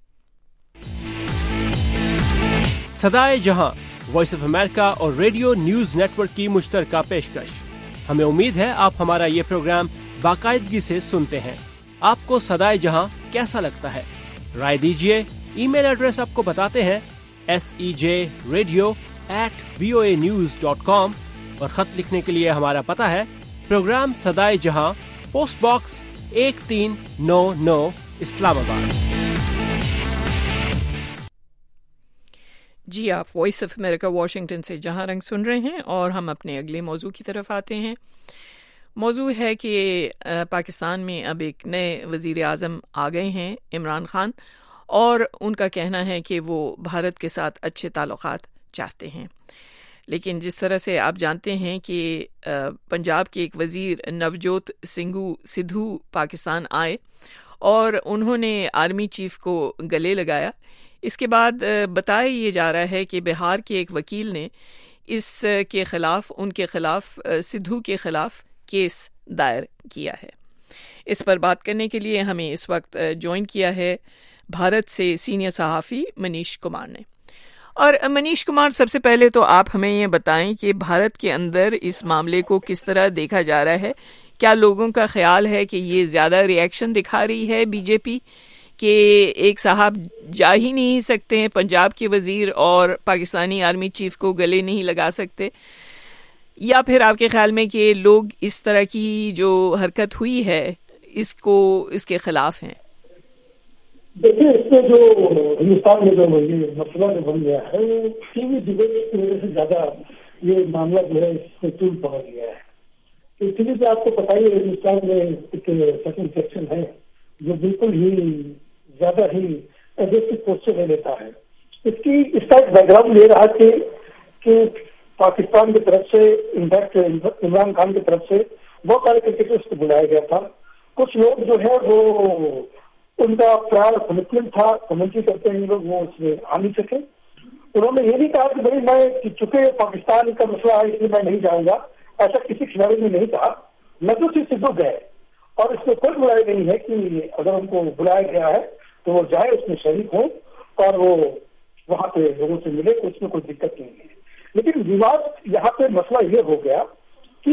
صدائے جہاں وائس آف امریکہ اور ریڈیو نیوز نیٹ ورک کی مشترکہ پیشکش. ہمیں امید ہے آپ ہمارا یہ پروگرام باقاعدگی سے سنتے ہیں. آپ کو صدائے جہاں کیسا لگتا ہے؟ رائے دیجیے. ای میل ایڈریس آپ کو بتاتے ہیں, sejradio@voanews.com, اور خط لکھنے کے لیے ہمارا پتہ ہے پروگرام صدائے جہاں, پوسٹ باکس 1399, اسلام آباد. جی, آپ وائس آف امریکہ واشنگٹن سے جہاں رنگ سن رہے ہیں, اور ہم اپنے اگلے موضوع کی طرف آتے ہیں. موضوع ہے کہ پاکستان میں اب ایک نئے وزیر اعظم آ گئے ہیں, عمران خان, اور ان کا کہنا ہے کہ وہ بھارت کے ساتھ اچھے تعلقات چاہتے ہیں. لیکن جس طرح سے آپ جانتے ہیں کہ پنجاب کے ایک وزیر نوجوت سدھو پاکستان آئے اور انہوں نے آرمی چیف کو گلے لگایا، اس کے بعد بتایا یہ جا رہا ہے کہ بہار کے ایک وکیل نے اس کے خلاف، ان کے خلاف، سدھو کے خلاف کیس دائر کیا ہے۔ اس پر بات کرنے کے لیے ہمیں اس وقت جوائن کیا ہے بھارت سے سینئر صحافی منیش کمار نے۔ اور منیش کمار، سب سے پہلے تو آپ ہمیں یہ بتائیں کہ بھارت کے اندر اس معاملے کو کس طرح دیکھا جا رہا ہے؟ کیا لوگوں کا خیال ہے کہ یہ زیادہ ری ایکشن دکھا رہی ہے بی جے پی کہ ایک صاحب جا ہی نہیں سکتے ہیں، پنجاب کے وزیر اور پاکستانی آرمی چیف کو گلے نہیں لگا سکتے، یا پھر آپ کے خیال میں کہ لوگ اس طرح کی جو حرکت ہوئی ہے اس کے خلاف ہیں؟ دیکھیے، اس میں جو ہندوستان میں جو یہ مسئلہ جو بن گیا ہے وہ ٹی وی ڈبیٹ کی وجہ سے زیادہ یہ معاملہ جو ہے اس سے طول پکڑ گیا ہے۔ ٹی وی پہ آپ کو پتہ ہی ہے ہندوستان میں ایک سیکنڈ سیکشن ہے جو بالکل ہی زیادہ ہی ایگریسو پوسچر لے لیتا ہے۔ اس کا ایک بیک گراؤنڈ یہ رہا کہ پاکستان کی طرف سے انفیکٹ عمران خان کی طرف سے بہت سارے کرکٹرس کو بلایا گیا تھا۔ کچھ لوگ جو ہے وہ ان کا پرائر کمٹمنٹ تھا، کمنٹری کرتے ہیں لوگ، وہ اس میں آ نہیں سکے۔ انہوں نے یہ نہیں کہا کہ بھائی میں چونکہ پاکستان کا مسئلہ ہے اس لیے میں نہیں جاؤں گا، ایسا کسی کھلاڑی نے نہیں کہا۔ نظر سے سدھو گئے اور اس میں کوئی بلایا نہیں ہے کہ اگر ان کو بلایا گیا ہے تو وہ جائے، اس میں شریک ہوں اور وہ وہاں پہ لوگوں سے ملے، تو اس میں کوئی دقت نہیں ہے۔ لیکن وواد یہاں پہ مسئلہ یہ ہو گیا کہ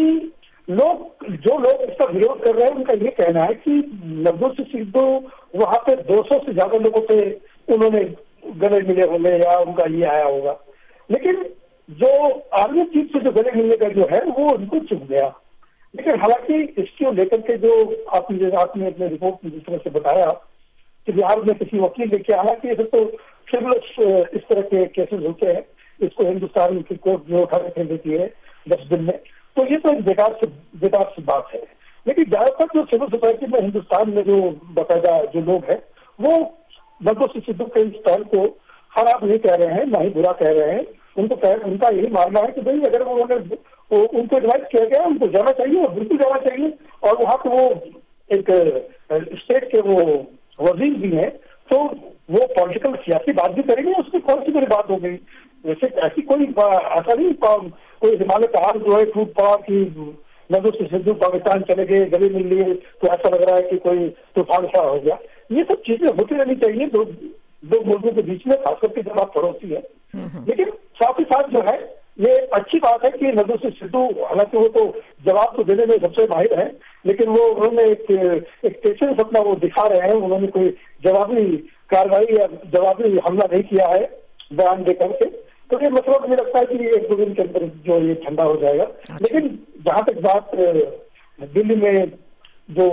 جو لوگ اس کا وروଧ کر رہے ہیں ان کا یہ کہنا ہے کہ نوجوت سدھو وہاں پہ 200 سے زیادہ لوگوں سے انہوں نے گلے ملے ہوں گے یا ان کا یہ آیا ہوگا، لیکن جو آرمی چیف سے جو گلے ملنے کا جو ہے وہ ان کو چپ گیا۔ لیکن حالانکہ اس کو لے کر کے جو آپ نے اپنے رپورٹ میں جس طرح سے بتایا کہ بہار میں کسی وکیل لے کے، حالانکہ یہ تو فرلس اس طرح کے کیسز ہوتے ہیں، اس کو ہندوستان کی کورٹ جو اٹھا کے پھینک دیتی ہے 10 دن میں، تو یہ تو ایک بیکار سی بات ہے۔ لیکن زیادہ تر جو سول سوسائٹی میں ہندوستان میں جو باقاعدہ جو لوگ ہیں وہ نوجوت سدھو کے اسٹائل کو خراب نہیں کہہ رہے ہیں، نہ ہی برا کہہ رہے ہیں۔ ان کا یہی ماننا ہے کہ بھائی اگر انہوں نے ان کو ایڈوائز کیا گیا ان کو جانا چاہیے اور بالکل جانا چاہیے، اور وہاں پہ وہ ایک اسٹیٹ کے وہ وزیر بھی ہیں تو وہ پولیٹیکل سیاسی بات بھی کریں گے، اس میں کون سی بڑی بات ہو گئی؟ ویسے ایسی کوئی ایسا نہیں کوئی ہمالیہ پہاڑ جو ہے ٹوٹ پڑا کہ نوجوت سدھو پاکستان چلے گئے، گلے مل لیے تو ایسا لگ رہا ہے کہ کوئی طوفان سا ہو گیا۔ یہ سب چیزیں ہوتی رہنی چاہیے دو ملکوں کے بیچ میں، خاص کر کے جب آپ پڑوسی ہیں۔ لیکن ساتھ ہی ساتھ جو ہے یہ اچھی بات ہے کہ نوجوت سدھو، حالانکہ وہ تو جواب تو دینے میں سب سے ماہر ہیں، لیکن وہ انہوں نے ایک پیشنس اپنا وہ دکھا رہے ہیں، انہوں نے کوئی جوابی کارروائی یا جوابی حملہ نہیں کیا ہے بیان دے کر کے، تو یہ مسئلہ مجھے لگتا ہے کہ ایک 2 دن کے اندر جو یہ ٹھنڈا ہو جائے گا۔ لیکن جہاں تک بات دلی میں جو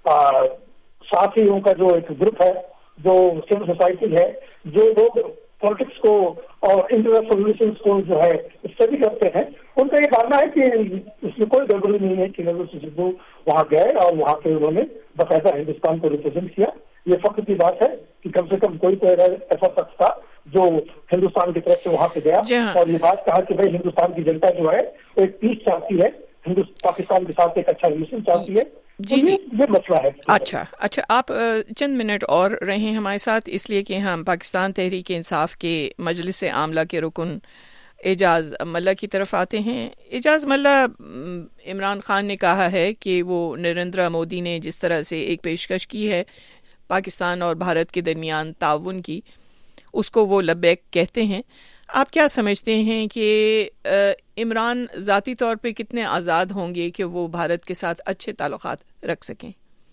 ساتھیوں کا جو ایک گروپ ہے، جو سول سوسائٹی ہے، جو لوگ پالیٹکس کو اور انٹرنیشنل ریلیشنز کو جو ہے اسٹڈی کرتے ہیں، ان کا یہ ماننا ہے کہ اس میں کوئی گڑبڑی نہیں ہے کہ نوجوت سدھو وہاں گئے اور وہاں پہ انہوں نے باقاعدہ ہندوستان کو ریپرزینٹ کیا۔ یہ فخر کی بات ہے کہ کم سے کم کوئی ایسا شخص تھا جو ہندوستان کی طرف سے وہاں پہ گیا اور یہ بات کہا کہ بھائی ہندوستان کی جنتا جو ہے وہ ایک پیس چاہتی ہے، پاکستان کے ساتھ ایک اچھا ریلیشن چاہتی ہے۔ یہ مسئلہ ہے۔ اچھا، آپ چند منٹ اور رہیں ہمارے ساتھ، اس لیے کہ ہم پاکستان تحریک انصاف کے مجلس عاملہ کے رکن اعجاز ملہ کی طرف آتے ہیں۔ اعجاز ملہ، عمران خان نے کہا ہے کہ وہ نریندر مودی نے جس طرح سے ایک پیشکش کی ہے پاکستان اور بھارت کے درمیان تعاون کی، اس کو وہ لبیک کہتے ہیں۔ آپ کیا سمجھتے ہیں کہ عمران ذاتی طور پہ کتنے آزاد ہوں گے کہ وہ بھارت کے ساتھ اچھے تعلقات رکھ سکیں؟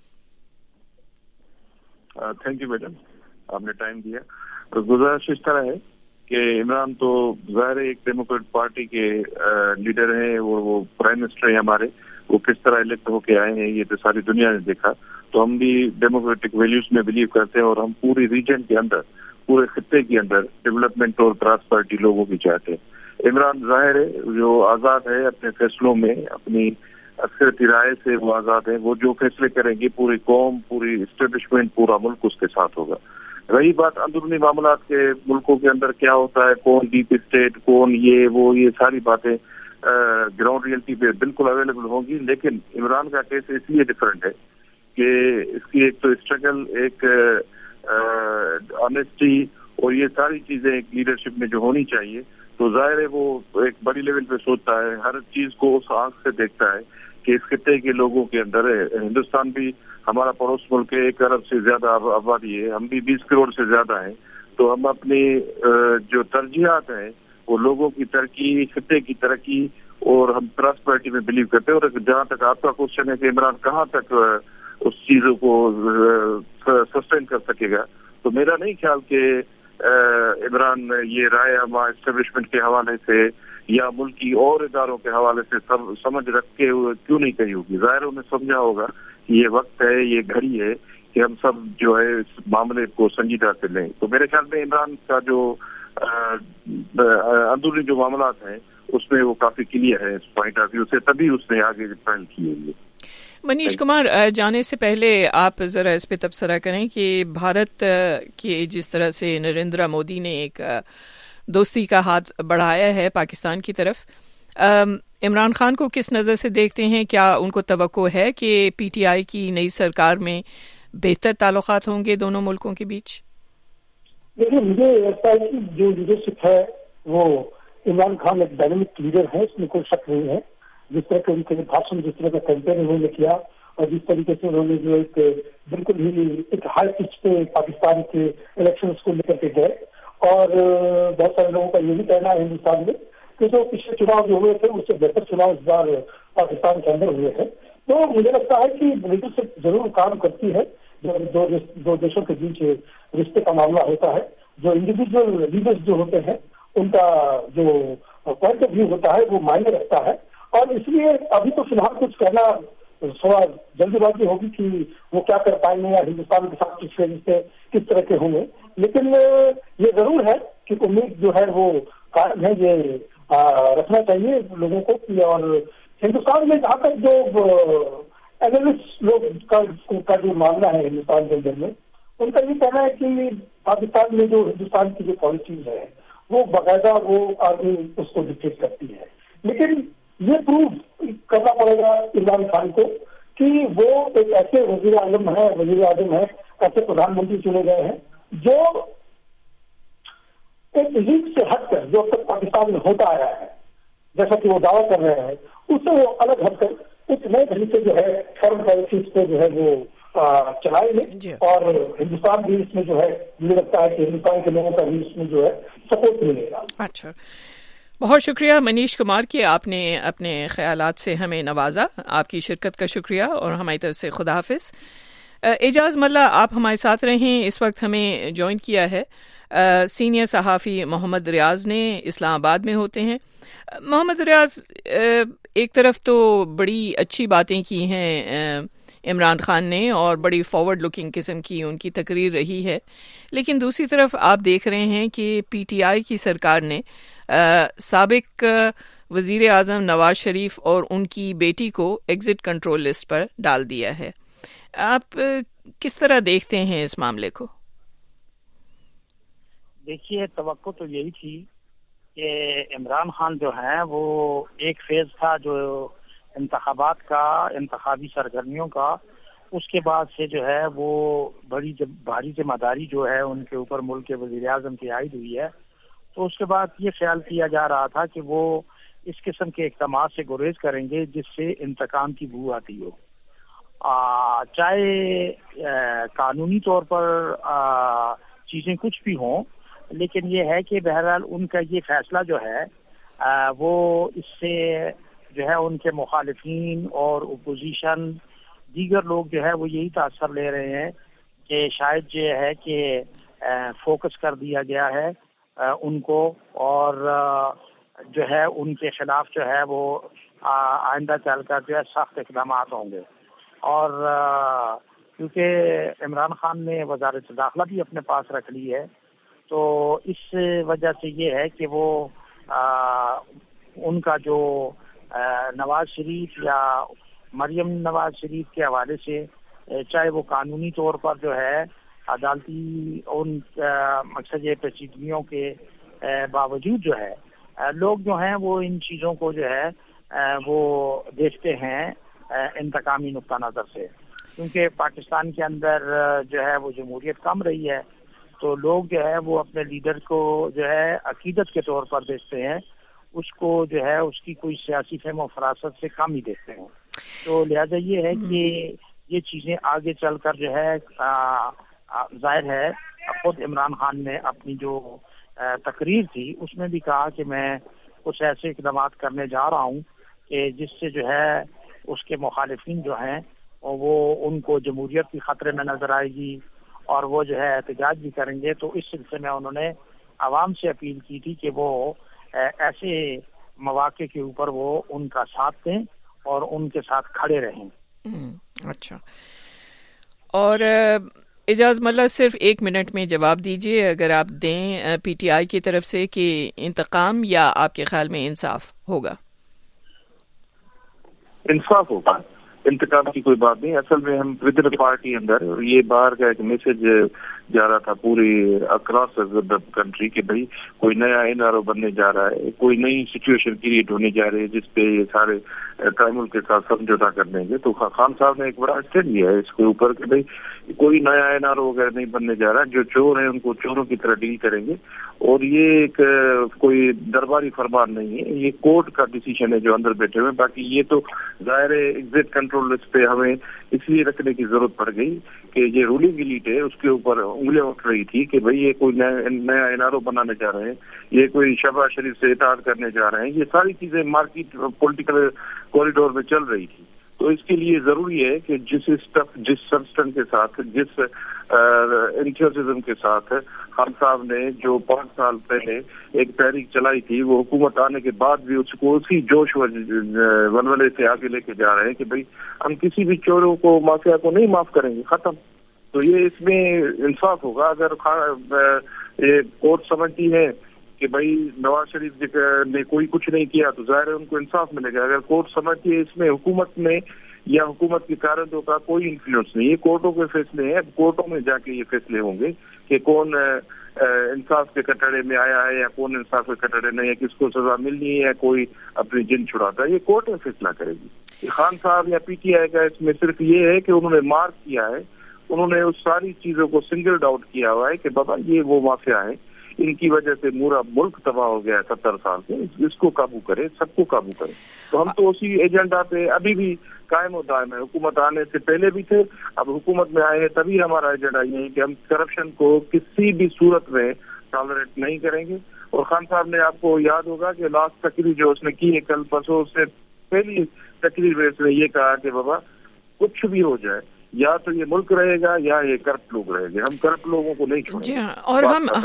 تھینک یو میڈم، آپ نے ٹائم دیا۔ گزارش اس طرح ہے کہ عمران تو ظاہر ایک ڈیموکریٹ پارٹی کے لیڈر ہیں، وہ پرائم منسٹر ہیں ہمارے، وہ کس طرح الیکٹ ہو کے آئے ہیں یہ تو ساری دنیا نے دیکھا۔ تو ہم بھی ڈیموکریٹک ویلیوز میں بلیو کرتے ہیں اور ہم پوری ریجن کے اندر، پورے خطے کے اندر ڈیولپمنٹ اور پراسپرٹی لوگوں کی چاہتے ہیں۔ عمران ظاہر ہے جو آزاد ہے اپنے فیصلوں میں، اپنی اکثریتی رائے سے وہ آزاد ہے، وہ جو فیصلے کریں گے پوری قوم، پوری اسٹیبلشمنٹ، پورا ملک اس کے ساتھ ہوگا۔ رہی بات اندرونی معاملات کے ملکوں کے اندر کیا ہوتا ہے، کون ڈیپ اسٹیٹ، کون یہ ساری باتیں گراؤنڈ ریئلٹی پہ بالکل اویلیبل ہوں گی. لیکن عمران کا کیس اس لیے ڈفرینٹ ہے کہ اس کی ایک تو اسٹرگل، ایک آنیسٹی اور یہ ساری چیزیں ایک لیڈرشپ میں جو ہونی چاہیے، تو ظاہر ہے وہ ایک بڑی لیول پہ سوچتا ہے، ہر چیز کو اس آنکھ سے دیکھتا ہے کہ اس خطے کے لوگوں کے اندر ہے. ہندوستان بھی ہمارا پڑوس ملک ہے، 1 ارب سے زیادہ آبادی ہے، ہم بھی 20 کروڑ سے زیادہ ہیں. تو ہم اپنی جو ترجیحات ہیں وہ لوگوں کی ترقی، خطے کی ترقی، اور ہم پراسپرٹی میں بلیو کرتے ہیں. اور جہاں تک آپ کا کوشچن ہے کہ عمران کہاں تک اس چیزوں کو سسٹین کر سکے گا، تو میرا نہیں خیال کہ عمران یہ رائے عامہ اسٹیبلشمنٹ کے حوالے سے یا ملکی اور اداروں کے حوالے سے سمجھ رکھے ہوئے کیوں نہیں کہی ہوگی. ظاہر انہیں سمجھا ہوگا کہ یہ وقت ہے، یہ گھڑی ہے کہ ہم سب جو ہے اس معاملے کو سنجیدہ سے لیں. تو میرے خیال میں عمران کا جو اندرونی جو معاملات ہیں اس میں وہ کافی کلیئر ہے اس پوائنٹ آف ویو سے، تبھی اس نے آگے پہل کی ہے. منیش کمار، جانے سے پہلے آپ ذرا اس پہ تبصرہ کریں کہ بھارت کے جس طرح سے نریندر مودی نے ایک دوستی کا ہاتھ بڑھایا ہے پاکستان کی طرف، عمران خان کو کس نظر سے دیکھتے ہیں؟ کیا ان کو توقع ہے کہ پی ٹی آئی کی نئی سرکار میں بہتر تعلقات ہوں گے دونوں ملکوں کے بیچ؟ دیکھیے، مجھے لگتا ہے کہ جو لیڈرشپ ہے وہ عمران خان ایک ڈائنامک لیڈر ہے، اس میں کوئی شک نہیں ہے. جس طرح کے ان کے بھاشن، جس طرح کا کیمپین انہوں نے کیا، اور جس طریقے سے انہوں نے جو ایک بالکل ہی ایک ہائی پچ پہ پاکستان کے الیکشنز کو لے کر کے گئے. اور بہت سارے لوگوں کا یہ بھی کہنا ہے ہندوستان میں کہ جو پچھلے چناؤ جو ہوئے تھے اس سے بہتر چناؤ اس بار پاکستان کے اندر ہوئے ہیں. تو مجھے لگتا ہے کہ لیڈرشپ ضرور کام کرتی ہے. جو دو دیشوں کے بیچ رشتے کا معاملہ ہوتا ہے، جو انڈیویجل لیڈرز جو ہوتے ہیں ان کا جو پوائنٹ آف ویو ہوتا ہے وہ معنی رکھتا ہے. اور اس لیے ابھی تو فی الحال کچھ کہنا تھوڑا جلدی بازی ہوگی کہ وہ کیا کر پائیں گے یا ہندوستان کے ساتھ پچھلے رشتے کس طرح کے ہوں گے. لیکن یہ ضرور ہے کہ امید جو ہے وہ قائم ہے، یہ رکھنا چاہیے لوگوں کو. اور ہندوستان میں جہاں تک جو اینالسٹ لوگ کا جو معاملہ ہے ہندوستان کے اندر میں، ان کا یہ کہنا ہے کہ پاکستان میں جو ہندوستان کی جو پالیسیز ہے وہ باقاعدہ وہ آرمی اس کو ڈکٹیٹ کرتی ہے. لیکن یہ پروو کرنا پڑے گا عمران خان کو کہ وہ ایک ایسے وزیر اعظم ہے، ایسے پردھان منتری چنے گئے ہیں جو ایک لیگ سے ہٹ کر جو اب تک پاکستان میں ہوتا آیا ہے، جیسا کہ وہ دعویٰ کر رہے ہیں، اس سے وہ الگ ہٹ کر ایک نئے ڈھنگ سے جو ہے فارن پالیسیز پہ جو ہے وہ چلائیں گے. اور ہندوستان بھی اس میں جو ہے مجھے لگتا ہے کہ ہندوستان کے لوگوں کا بھی اس میں جو ہے سپورٹ ملے گا. اچھا، بہت شکریہ منیش کمار کہ آپ نے اپنے خیالات سے ہمیں نوازا. آپ کی شرکت کا شکریہ اور ہماری طرف سے خدا حافظ. اعجاز ملا آپ ہمارے ساتھ رہیں. اس وقت ہمیں جوائن کیا ہے سینئر صحافی محمد ریاض نے، اسلام آباد میں ہوتے ہیں. محمد ریاض، ایک طرف تو بڑی اچھی باتیں کی ہیں عمران خان نے اور بڑی فارورڈ لکنگ قسم کی ان کی تقریر رہی ہے، لیکن دوسری طرف آپ دیکھ رہے ہیں کہ پی ٹی آئی کی سرکار نے سابق وزیر اعظم نواز شریف اور ان کی بیٹی کو ایگزٹ کنٹرول لسٹ پر ڈال دیا ہے. آپ کس طرح دیکھتے ہیں اس معاملے کو؟ دیکھیے، توقع تو یہی تھی کہ عمران خان جو ہیں وہ ایک فیز تھا جو انتخابات کا، انتخابی سرگرمیوں کا، اس کے بعد سے جو ہے وہ بھاری ذمہ داری جو ہے ان کے اوپر ملک کے وزیر اعظم کی عائد ہوئی ہے. تو اس کے بعد یہ خیال کیا جا رہا تھا کہ وہ اس قسم کے اقدامات سے گریز کریں گے جس سے انتقام کی بو آتی ہو، چاہے قانونی طور پر چیزیں کچھ بھی ہوں. لیکن یہ ہے کہ بہرحال ان کا یہ فیصلہ جو ہے وہ اس سے جو ہے ان کے مخالفین اور اپوزیشن دیگر لوگ جو ہے وہ یہی تاثر لے رہے ہیں کہ شاید یہ ہے کہ فوکس کر دیا گیا ہے ان کو، اور جو ہے ان کے خلاف جو ہے وہ آئندہ چل کر جو ہے سخت اقدامات ہوں گے. اور کیونکہ عمران خان نے وزارت داخلہ بھی اپنے پاس رکھ لی ہے، تو اس وجہ سے یہ ہے کہ وہ ان کا جو نواز شریف یا مریم نواز شریف کے حوالے سے چاہے وہ قانونی طور پر جو ہے عدالتی ان مقصد پیچیدگیوں کے باوجود جو ہے لوگ جو ہیں وہ ان چیزوں کو جو ہے وہ دیکھتے ہیں انتقامی نقطہ نظر سے، کیونکہ پاکستان کے اندر جو ہے وہ جمہوریت کم رہی ہے، تو لوگ جو ہے وہ اپنے لیڈر کو جو ہے عقیدت کے طور پر دیکھتے ہیں، اس کو جو ہے اس کی کوئی سیاسی فہم و فراست سے کم ہی دیکھتے ہیں. تو لہذا یہ ہے کہ یہ چیزیں آگے چل کر جو ہے ظاہر ہے خود عمران خان نے اپنی جو تقریر تھی اس میں بھی کہا کہ میں کچھ ایسے اقدامات کرنے جا رہا ہوں کہ جس سے جو ہے اس کے مخالفین جو ہیں وہ ان کو جمہوریت کی خطرے میں نظر آئے گی اور وہ جو ہے احتجاج بھی کریں گے. تو اس سلسلے میں انہوں نے عوام سے اپیل کی تھی کہ وہ ایسے مواقع کے اوپر وہ ان کا ساتھ دیں اور ان کے ساتھ کھڑے رہیں. اچھا، اور اعجاز ملا صرف 1 منٹ میں جواب دیجئے اگر آپ دیں پی ٹی آئی کی طرف سے کہ انتقام یا آپ کے خیال میں انصاف ہوگا؟ انصاف ہوگا، انتقام کی کوئی بات نہیں. اصل میں ہم ودر پارٹی اندر یہ باہر کا ایک میسج جا رہا تھا پوری اکراس دا کنٹری کہ بھائی کوئی نیا این آر او بننے جا رہا ہے، کوئی نئی سچویشن کریٹ ہونے جا رہی ہے جس پہ یہ سارے ٹرائبل کے ساتھ سمجھوتا کر دیں گے. تو خان صاحب نے ایک بڑا اسٹیپ لیا ہے اس کے اوپر کہ بھائی کوئی نیا این آر او وغیرہ نہیں بننے جا رہا، جو چور ہیں ان کو چوروں کی طرح ڈیل کریں گے. اور یہ ایک کوئی درباری فرمان نہیں ہے، یہ کورٹ کا ڈیسیشن ہے جو اندر بیٹھے ہوئے. باقی یہ تو ظاہر ہے ایگزٹ کنٹرول لسٹ پہ ہمیں اس لیے رکھنے کی ضرورت پڑ گئی کہ یہ رولنگ ایلیٹ ہے، اس کے اوپر انگلیاں اٹھ رہی تھی کہ بھئی یہ کوئی نیا این آر او بنانے جا رہے ہیں، یہ کوئی شہباز شریف سے اطاعت کرنے جا رہے ہیں. یہ ساری چیزیں مارکیٹ پولیٹیکل کوریڈور میں چل رہی تھی. تو اس کے لیے ضروری ہے کہ جس سبسٹنس کے ساتھ، جس انتھوسزم کے ساتھ خان صاحب نے جو 5 سال پہلے ایک تحریک چلائی تھی، وہ حکومت آنے کے بعد بھی اس کو اسی جوش و ولولے سے آگے لے کے جا رہے ہیں کہ بھئی ہم کسی بھی چوروں کو، مافیا کو نہیں معاف کریں گے، ختم. تو یہ اس میں انصاف ہوگا. اگر یہ کورٹ سمجھتی ہے کہ بھئی نواز شریف نے کوئی کچھ نہیں کیا تو ظاہر ہے ان کو انصاف ملے گا. اگر کورٹ سمجھتی ہے اس میں حکومت میں یا حکومت کی کارندوں کا کوئی انفلوئنس نہیں، یہ کورٹوں کے فیصلے ہیں. کورٹوں میں جا کے یہ فیصلے ہوں گے کہ کون انصاف کے کٹڑے میں آیا ہے یا کون انصاف کے کٹڑے نہیں ہے، کس کو سزا ملنی ہے یا کوئی اپنی جن چھڑاتا ہے. یہ کورٹ میں فیصلہ کرے گی. خان صاحب یا پی ٹی آئی کا اس میں صرف یہ ہے کہ انہوں نے مارک کیا ہے، انہوں نے اس ساری چیزوں کو سنگلڈ آؤٹ کیا ہوا ہے کہ بابا یہ وہ مافیا ہے، ان کی وجہ سے پورا ملک تباہ ہو گیا ہے 70 سال سے، اس کو قابو کرے، سب کو قابو کرے. تو ہم تو اسی ایجنڈا پہ ابھی بھی قائم و دائم ہے. حکومت آنے سے پہلے بھی تھے، اب حکومت میں آئے ہیں تبھی ہمارا ایجنڈا یہ ہے کہ ہم کرپشن کو کسی بھی صورت میں ٹالریٹ نہیں کریں گے. اور خان صاحب نے آپ کو یاد ہوگا کہ لاسٹ تقریر جو اس نے کی ہے کل پرسوں، اس سے پہلی تقریر میں اس نے یہ کہا کہ بابا کچھ بھی ہو جائے یا تو یہ ملک رہے گا یا یہ کرپٹ لوگ رہے گے، ہم کرپٹ لوگوں کو نہیں چھوڑیں گے. اور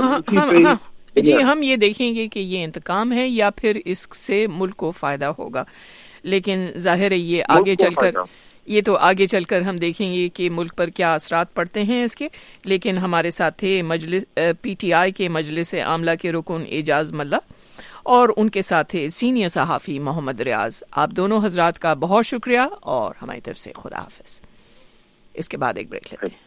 ہم یہ دیکھیں گے کہ یہ انتقام ہے یا پھر اس سے ملک کو فائدہ ہوگا. لیکن ظاہر ہے یہ تو آگے چل کر ہم دیکھیں گے کہ ملک پر کیا اثرات پڑتے ہیں اس کے. لیکن ہمارے ساتھ تھے پی ٹی آئی کے مجلس عاملہ کے رکن اعجاز ملا اور ان کے ساتھ تھے سینئر صحافی محمد ریاض. آپ دونوں حضرات کا بہت شکریہ اور ہماری طرف سے خدا حافظ. اس کے بعد ایک بریک لیتے ہیں.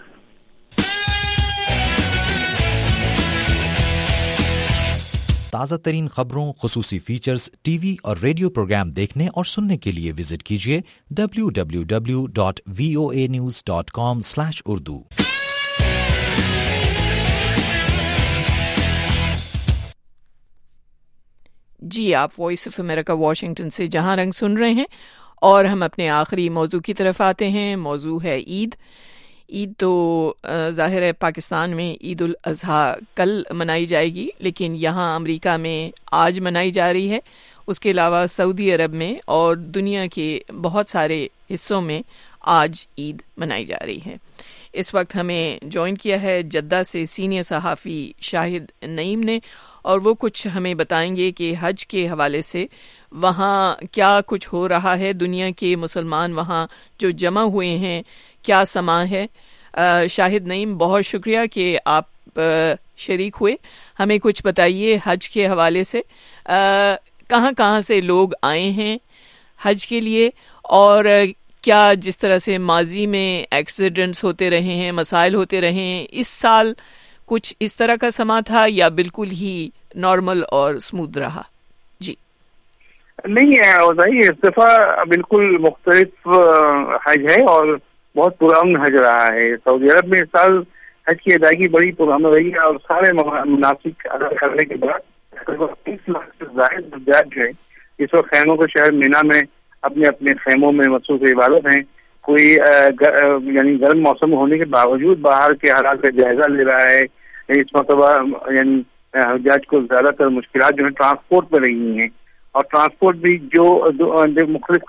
تازہ ترین خبروں، خصوصی فیچرز، ٹی وی اور ریڈیو پروگرام دیکھنے اور سننے کے لیے وزٹ کیجیے www.voanews.com/urdu. جی، آپ وائس آف امریکہ واشنگٹن سے جہاں رنگ سن رہے ہیں اور ہم اپنے آخری موضوع کی طرف آتے ہیں. موضوع ہے عید. عید تو ظاہر ہے پاکستان میں عید الاضحیٰ کل منائی جائے گی، لیکن یہاں امریکہ میں آج منائی جا رہی ہے. اس کے علاوہ سعودی عرب میں اور دنیا کے بہت سارے حصوں میں آج عید منائی جا رہی ہے. اس وقت ہمیں جوائن کیا ہے جدہ سے سینئر صحافی شاہد نعیم نے، اور وہ کچھ ہمیں بتائیں گے کہ حج کے حوالے سے وہاں کیا کچھ ہو رہا ہے. دنیا کے مسلمان وہاں جو جمع ہوئے ہیں کیا سما ہے. شاہد نعیم، بہت شکریہ کہ آپ شریک ہوئے. ہمیں کچھ بتائیے حج کے حوالے سے، کہاں کہاں سے لوگ آئے ہیں حج کے لیے اور کیا جس طرح سے ماضی میں ایکسیڈنٹس ہوتے رہے ہیں، مسائل ہوتے رہے ہیں، اس سال کچھ اس طرح کا سما تھا یا بالکل ہی نارمل اور اسموتھ رہا؟ جی نہیں ہے، اس دفعہ بالکل مختلف حج ہے اور بہت پرامن حج رہا ہے. سعودی عرب میں اس سال حج کی ادائیگی بڑی پرامن رہی ہے اور سارے مناسک ادا کرنے کے بعد 30 لاکھ سے زائد حجاج جو ہے اس وقت خیموں کے شہر مینا میں اپنے اپنے خیموں میں مصروف عبادت ہیں. کوئی یعنی گرم موسم ہونے کے باوجود باہر کے حالات کا جائزہ لے رہا ہے. اس مرتبہ یعنی حجاج کو زیادہ تر مشکلات جو ہے ٹرانسپورٹ پہ رہی ہیں اور ٹرانسپورٹ بھی جو مختلف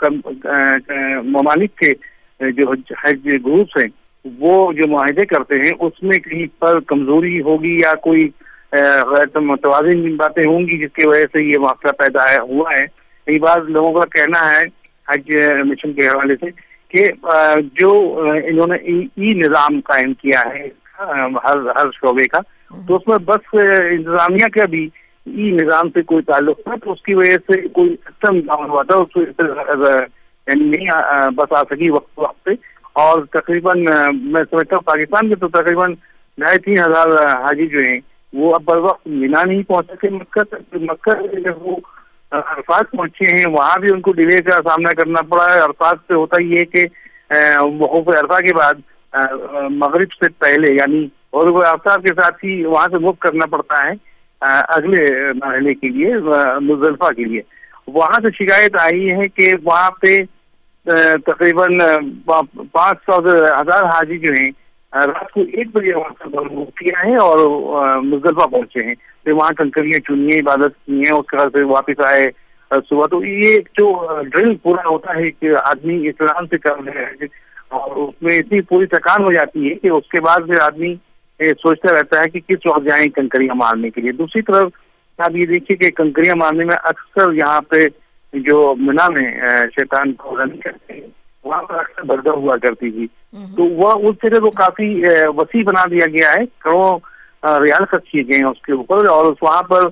ممالک کے جو حج گروپس ہیں وہ جو معاہدے کرتے ہیں اس میں کہیں پر کمزوری ہوگی یا کوئی غیر متوازن باتیں ہوں گی جس کی وجہ سے یہ مسئلہ پیدا ہوا ہے. کئی بار لوگوں کا کہنا ہے حج مشن کے حوالے سے کہ جو انہوں نے ای نظام قائم کیا ہے ہر شعبے کا، تو اس میں بس انتظامیہ کا بھی ای نظام سے کوئی تعلق تھا، تو اس کی وجہ سے کوئی سسٹم ڈاؤن ہوا تھا، یعنی نہیں بس آ سکی وقت پہ. اور تقریباً میں سمجھتا ہوں پاکستان کے تو تقریباً 2,500 حاجی جو ہیں وہ اب بر وقت مینا نہیں پہنچ سکے. مکہ جب وہ عرفات پہنچے ہیں وہاں بھی ان کو ڈیلے کا سامنا کرنا پڑا ہے. عرفات سے ہوتا یہ ہے کہ وقوف عرفہ کے بعد مغرب سے پہلے یعنی غروب آفتاب کے ساتھ ہی وہاں سے موو کرنا پڑتا ہے اگلے مرحلے کے لیے مزدلفہ کے لیے. وہاں سے شکایت آئی ہے کہ وہاں پہ تقریباً 500 سے 1000 حاجی جو ہیں رات کو 1 بجے وہاں سے موو کیا ہے اور مزدلفہ پہنچے ہیں. پھر وہاں کنکریاں چنی عبادت کی ہیں، اس کے بعد سے واپس آئے صبح. تو یہ جو ڈرل پورا ہوتا ہے کہ آدمی اطمینان سے کر رہے ہیں اور اس میں اتنی پوری تھکان ہو جاتی ہے کہ اس کے بعد پھر آدمی سوچتا رہتا ہے کہ کس وقت جائیں کنکریاں مارنے کے لیے. دوسری طرف آپ یہ دیکھیے کہ کنکریاں مارنے میں اکثر یہاں پہ جو منا میں شیطان کو رنگ کرتے ہیں وہاں پر اکثر بھگدڑ ہوا کرتی تھی، تو وہ اس جگہ کو کافی وسیع بنا دیا گیا ہے. کروڑوں ریال خرچ کیے گئے ہیں اس کے اوپر اور وہاں پر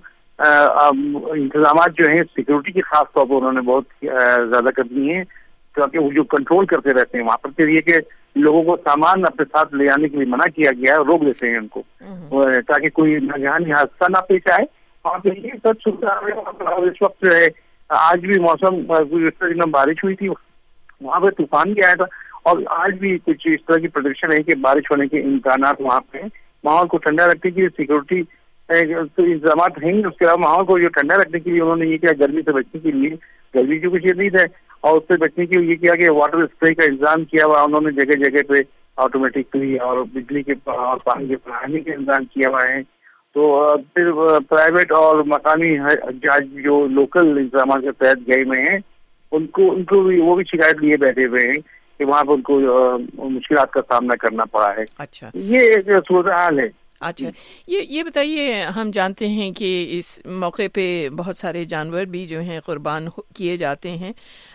انتظامات جو ہیں سیکورٹی کی خاص طور پر انہوں نے بہت زیادہ کر دی ہیں کیونکہ وہ جو کنٹرول کرتے رہتے ہیں وہاں پر. پھر یہ کہ لوگوں کو سامان اپنے ساتھ لے جانے کے لیے منع کیا گیا ہے، روک دیتے ہیں ان کو تاکہ کوئی ناگہانی حادثہ نہ پیش آئے. وہاں پہ یہ سب سویدھا ہے. اس وقت جو ہے آج بھی موسم بارش ہوئی تھی، وہاں پہ طوفان بھی آیا تھا اور آج بھی کچھ اس طرح کی پریڈکشن ہے کہ بارش ہونے کے امکانات وہاں پہ ماحول کو ٹھنڈا رکھنے کے لیے سیکورٹی انتظامات ہیں. اس کے علاوہ ماحول کو جو ٹھنڈا رکھنے کے لیے انہوں نے یہ کیا گرمی سے بچنے کے لیے گرمی کی کچھ شدید ہے اور اس سے بچنے کے لیے یہ کیا کہ واٹر اسپرے کا انتظام کیا ہوا انہوں نے جگہ جگہ پہ آٹومیٹکلی اور بجلی کے اور پانی کے فراہمی کا انتظام کیا ہوا ہے. تو پھر پرائیویٹ اور مقامی حجاج جو لوکل انتظامات کے تحت گئے ہوئے ہیں ان کو بھی وہ بھی شکایت لیے بیٹھے ہوئے ہیں کہ وہاں پہ ان کو مشکلات کا سامنا کرنا پڑا ہے. اچھا، یہ ایک صورتحال ہے. اچھا، یہ بتائیے، ہم جانتے ہیں کہ اس موقع پہ بہت سارے جانور بھی جو ہیں قربان کیے جاتے ہیں،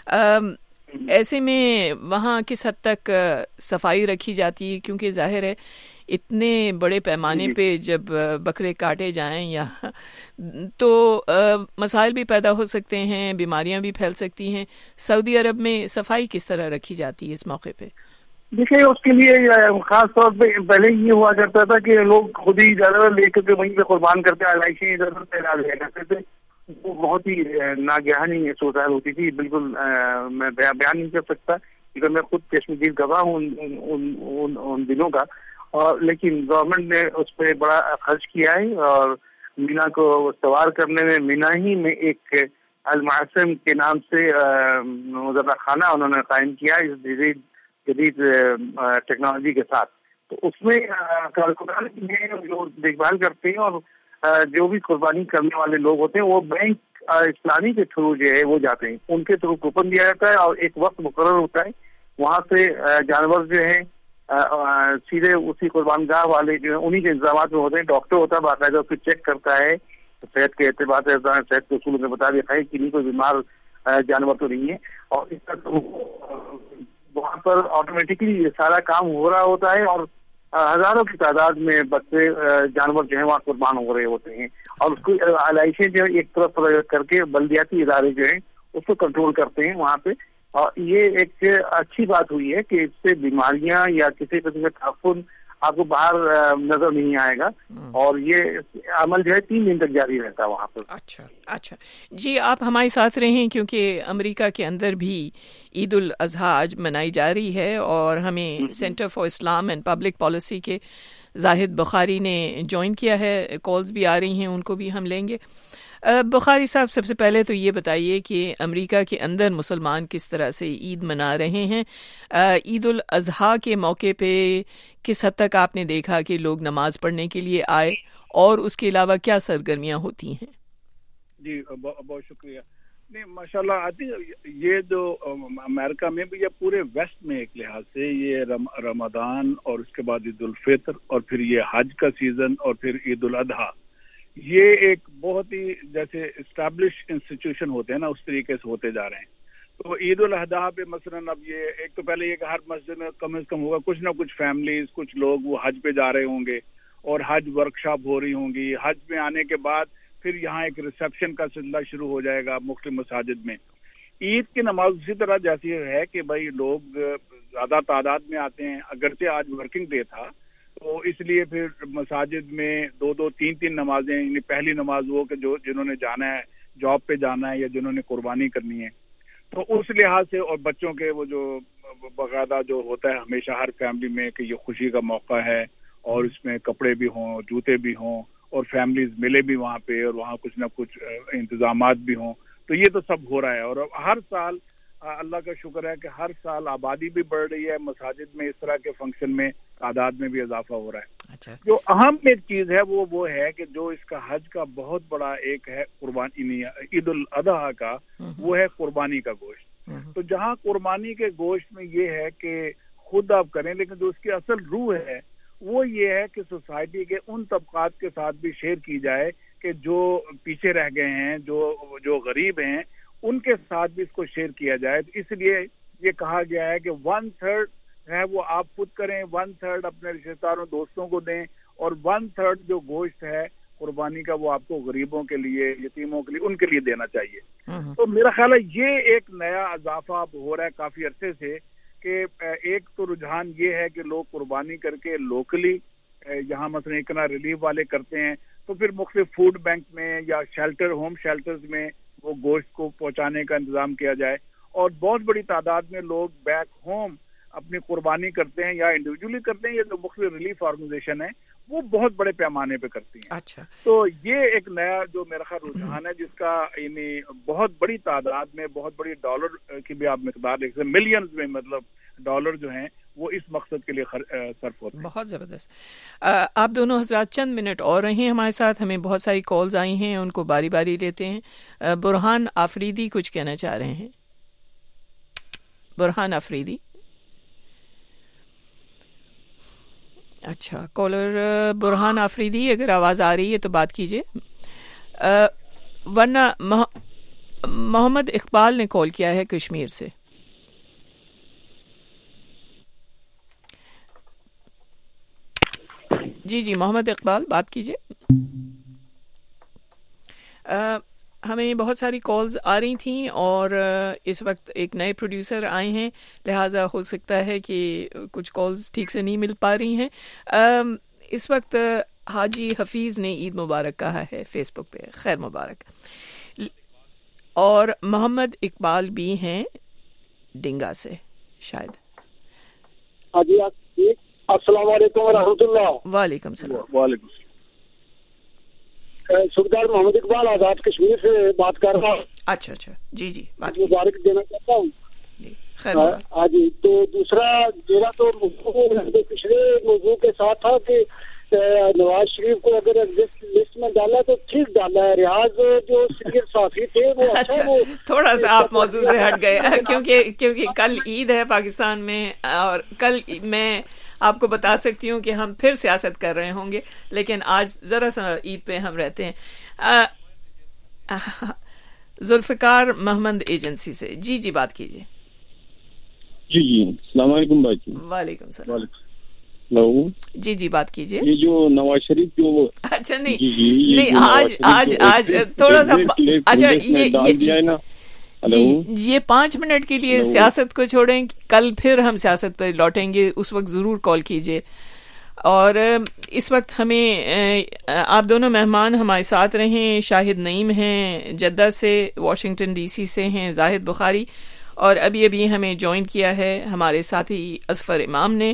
ایسے میں وہاں کس حد تک صفائی رکھی جاتی ہے؟ کیونکہ ظاہر ہے اتنے بڑے پیمانے پہ جب بکرے کاٹے جائیں یا تو مسائل بھی پیدا ہو سکتے ہیں، بیماریاں بھی پھیل سکتی ہیں. سعودی عرب میں صفائی کس طرح رکھی جاتی ہے اس موقع پہ؟ دیکھیے اس کے لیے خاص طور پہ پہلے یہ ہوا کرتا تھا کہ لوگ خود ہی جانور لے کر کے وہیں پہ قربان کرتے علائشیں ادھر ادھر پھیلا دیا کرتے تھے. وہ بہت ہی ناگہانی صورتحال ہوتی تھی. بالکل میں بیان نہیں کر سکتا کیونکہ میں خود چشمدید گواہ ہوں ان دنوں کا. اور لیکن گورنمنٹ نے اس پہ بڑا خرچ کیا ہے اور مینا کو سوار کرنے میں مینا ہی میں ایک المعصم کے نام سے ذبح خانہ انہوں نے قائم کیا اس جدید ٹیکنالوجی کے ساتھ. تو اس میں کارکنان جو دیکھ بھال کرتے ہیں اور جو بھی قربانی کرنے والے لوگ ہوتے ہیں وہ بینک اسلامی کے تھرو جو ہے وہ جاتے ہیں، ان کے تھرو کوپن دیا جاتا ہے اور ایک وقت مقرر ہوتا ہے وہاں سے جانور جو ہے سیدھے اسی قربان گاہ والے جو ہیں انہی کے انتظامات میں ہوتے ہیں. ڈاکٹر ہوتا ہے باقاعدہ اس کو چیک کرتا ہے صحت کے اعتبار سے، صحت کے اصول کے مطابق ہے کہ نہیں کوئی بیمار جانور تو نہیں ہے اور اس طرح وہاں پر آٹومیٹکلی سارا کام ہو رہا ہوتا ہے اور ہزاروں کی تعداد میں بچے جانور جو ہیں وہاں قربان ہو رہے ہوتے ہیں اور اس کو علائشیں جو ہے ایک طرف کر کے بلدیاتی ادارے جو ہیں اس کو کنٹرول کرتے ہیں وہاں پہ یہ ایک اچھی بات ہوئی ہے کہ اس سے بیماریاں یا کسی قسم کا تعفن آپ کو باہر نظر نہیں آئے گا، اور یہ عمل جو ہے 3 دن تک جاری رہتا ہے وہاں پر. اچھا جی، آپ ہمارے ساتھ رہیں کیونکہ امریکہ کے اندر بھی عید الاضحیٰ آج منائی جا رہی ہے، اور ہمیں centre for Islam and public policy کے زاہد بخاری نے جوائن کیا ہے. کالز بھی آ رہی ہیں، ان کو بھی ہم لیں گے. بخاری صاحب، سب سے پہلے تو یہ بتائیے کہ امریکہ کے اندر مسلمان کس طرح سے عید منا رہے ہیں. عید الاضحیٰ کے موقع پہ کس حد تک آپ نے دیکھا کہ لوگ نماز پڑھنے کے لیے آئے، اور اس کے علاوہ کیا سرگرمیاں ہوتی ہیں؟ جی بہت شکریہ. نہیں ماشاءاللہ، یہ جو امریکہ میں بھی یا پورے ویسٹ میں ایک لحاظ سے یہ رمضان اور اس کے بعد عید الفطر اور پھر یہ حج کا سیزن اور پھر عید الاضحیٰ، یہ ایک بہت ہی جیسے اسٹیبلش انسٹیٹیوشن ہوتے ہیں نا، اس طریقے سے ہوتے جا رہے ہیں. تو عید الاضحیٰ پہ مثلاً اب یہ ایک تو پہلے یہ کہ ہر مسجد میں کم از کم ہوگا کچھ نہ کچھ فیملیز، کچھ لوگ وہ حج پہ جا رہے ہوں گے اور حج ورکشاپ ہو رہی ہوں گی. حج میں آنے کے بعد پھر یہاں ایک ریسیپشن کا سلسلہ شروع ہو جائے گا مختلف مساجد میں. عید کی نماز اسی طرح جیسی ہے کہ بھائی لوگ زیادہ تعداد میں آتے ہیں، اگرچہ آج ورکنگ ڈے تھا تو اس لیے پھر مساجد میں 2-2 3-3 نمازیں، یعنی پہلی نماز وہ کہ جنہوں نے جانا ہے، جاب پہ جانا ہے یا جنہوں نے قربانی کرنی ہے، تو اس لحاظ سے. اور بچوں کے وہ جو باقاعدہ جو ہوتا ہے ہمیشہ ہر فیملی میں کہ یہ خوشی کا موقع ہے اور اس میں کپڑے بھی ہوں، جوتے بھی ہوں، اور فیملیز ملے بھی وہاں پہ، اور وہاں کچھ نہ کچھ انتظامات بھی ہوں. تو یہ تو سب ہو رہا ہے، اور ہر سال اللہ کا شکر ہے کہ ہر سال آبادی بھی بڑھ رہی ہے، مساجد میں اس طرح کے فنکشن میں تعداد میں بھی اضافہ ہو رہا ہے. جو اہم ایک چیز ہے وہ ہے کہ جو اس کا حج کا بہت بڑا ایک ہے قربانی، عید الاضحیٰ کا، وہ ہے قربانی کا گوشت. تو جہاں قربانی کے گوشت میں یہ ہے کہ خود آپ کریں، لیکن جو اس کی اصل روح ہے وہ یہ ہے کہ سوسائٹی کے ان طبقات کے ساتھ بھی شیئر کی جائے کہ جو پیچھے رہ گئے ہیں، جو غریب ہیں، ان کے ساتھ بھی اس کو شیئر کیا جائے. تو اس لیے یہ کہا گیا ہے کہ 1/3 ہے وہ آپ خود کریں، 1/3 اپنے رشتہ داروں دوستوں کو دیں، اور 1/3 جو گوشت ہے قربانی کا وہ آپ کو غریبوں کے لیے، یتیموں کے لیے، ان کے لیے دینا چاہیے. تو میرا خیال ہے یہ ایک نیا اضافہ اب ہو رہا ہے کافی عرصے سے، کہ ایک تو رجحان یہ ہے کہ لوگ قربانی کر کے لوکلی یہاں مثلا اتنا ریلیف والے کرتے ہیں، تو پھر مختلف فوڈ بینک میں یا ہوم شیلٹرز میں وہ گوشت کو پہنچانے کا انتظام کیا جائے. اور بہت بڑی تعداد میں لوگ بیک ہوم اپنی قربانی کرتے ہیں، یا انڈیویجولی کرتے ہیں، یا جو مختلف ریلیف آرگنائزیشن ہے وہ بہت بڑے پیمانے پہ کرتی ہیں. اچھا، تو یہ ایک نیا جو میرا خیال رجحان ہے، جس کا یعنی بہت بڑی تعداد میں بہت بڑی ڈالر کی بھی آپ مقدار دیکھ سکتے ہیں، ملینز میں مطلب ڈالر جو ہیں وہ اس مقصد کے لیے صرف ہوتے ہیں. بہت زبردست. آپ دونوں حضرات چند منٹ اور رہیں ہمارے ساتھ، ہمیں بہت ساری کالز آئی ہیں، ان کو باری باری لیتے ہیں. برہان آفریدی کچھ کہنا چاہ رہے ہیں. برہان آفریدی. اچھا کالر برہان آفریدی، اگر آواز آ رہی ہے تو بات کیجیے، ورنہ محمد اقبال نے کال کیا ہے کشمیر سے. جی محمد اقبال بات کیجیے. ہمیں بہت ساری کالز آ رہی تھیں اور اس وقت ایک نئے پروڈیوسر آئے ہیں، لہٰذا ہو سکتا ہے کہ کچھ کالز ٹھیک سے نہیں مل پا رہی ہیں. اس وقت حاجی حفیظ نے عید مبارک کہا ہے فیس بک پہ، خیر مبارک. اور محمد اقبال بھی ہیں ڈنگا سے شاید. السلام علیکم ورحمۃ اللہ. وعلیکم السلام. وعلیکم السلام. سردار محمد اقبال آزاد کشمیر سے بات کر رہا ہوں. اچھا جی بات مبارک دینا چاہتا ہوں. ہاں جی. تو دوسرا میرا تو پچھلے موضوع کے ساتھ تھا کہ نواز شریف کو اگر لسٹ میں ڈالا تو ٹھیک ڈالا ہے. ریاض جو سینئر صحافی تھے وہ اچھا تھوڑا سا آپ موضوع سے ہٹ گئے کیونکہ کل عید ہے پاکستان میں، اور کل میں آپ کو بتا سکتی ہوں کہ ہم پھر سیاست کر رہے ہوں گے، لیکن آج ذرا سا عید پہ ہم رہتے ہیں. ذوالفقار محمد ایجنسی سے. جی بات کیجیے. جی السلام علیکم بھائی. وعلیکم السلام. ہلو. جی بات کیجیے. یہ جو نواز شریف جو اچھا نہیں آج تھوڑا سا اچھا یہ 5 منٹ کے لیے سیاست کو چھوڑیں, کل پھر ہم سیاست پر لوٹیں گے, اس وقت ضرور کال کیجیے. اور اس وقت ہمیں آپ دونوں مہمان ہمارے ساتھ رہیں. شاہد نعیم ہیں جدہ سے, واشنگٹن ڈی سی سے ہیں زاہد بخاری, اور ابھی ہمیں جوائن کیا ہے ہمارے ساتھی اظفر امام نے.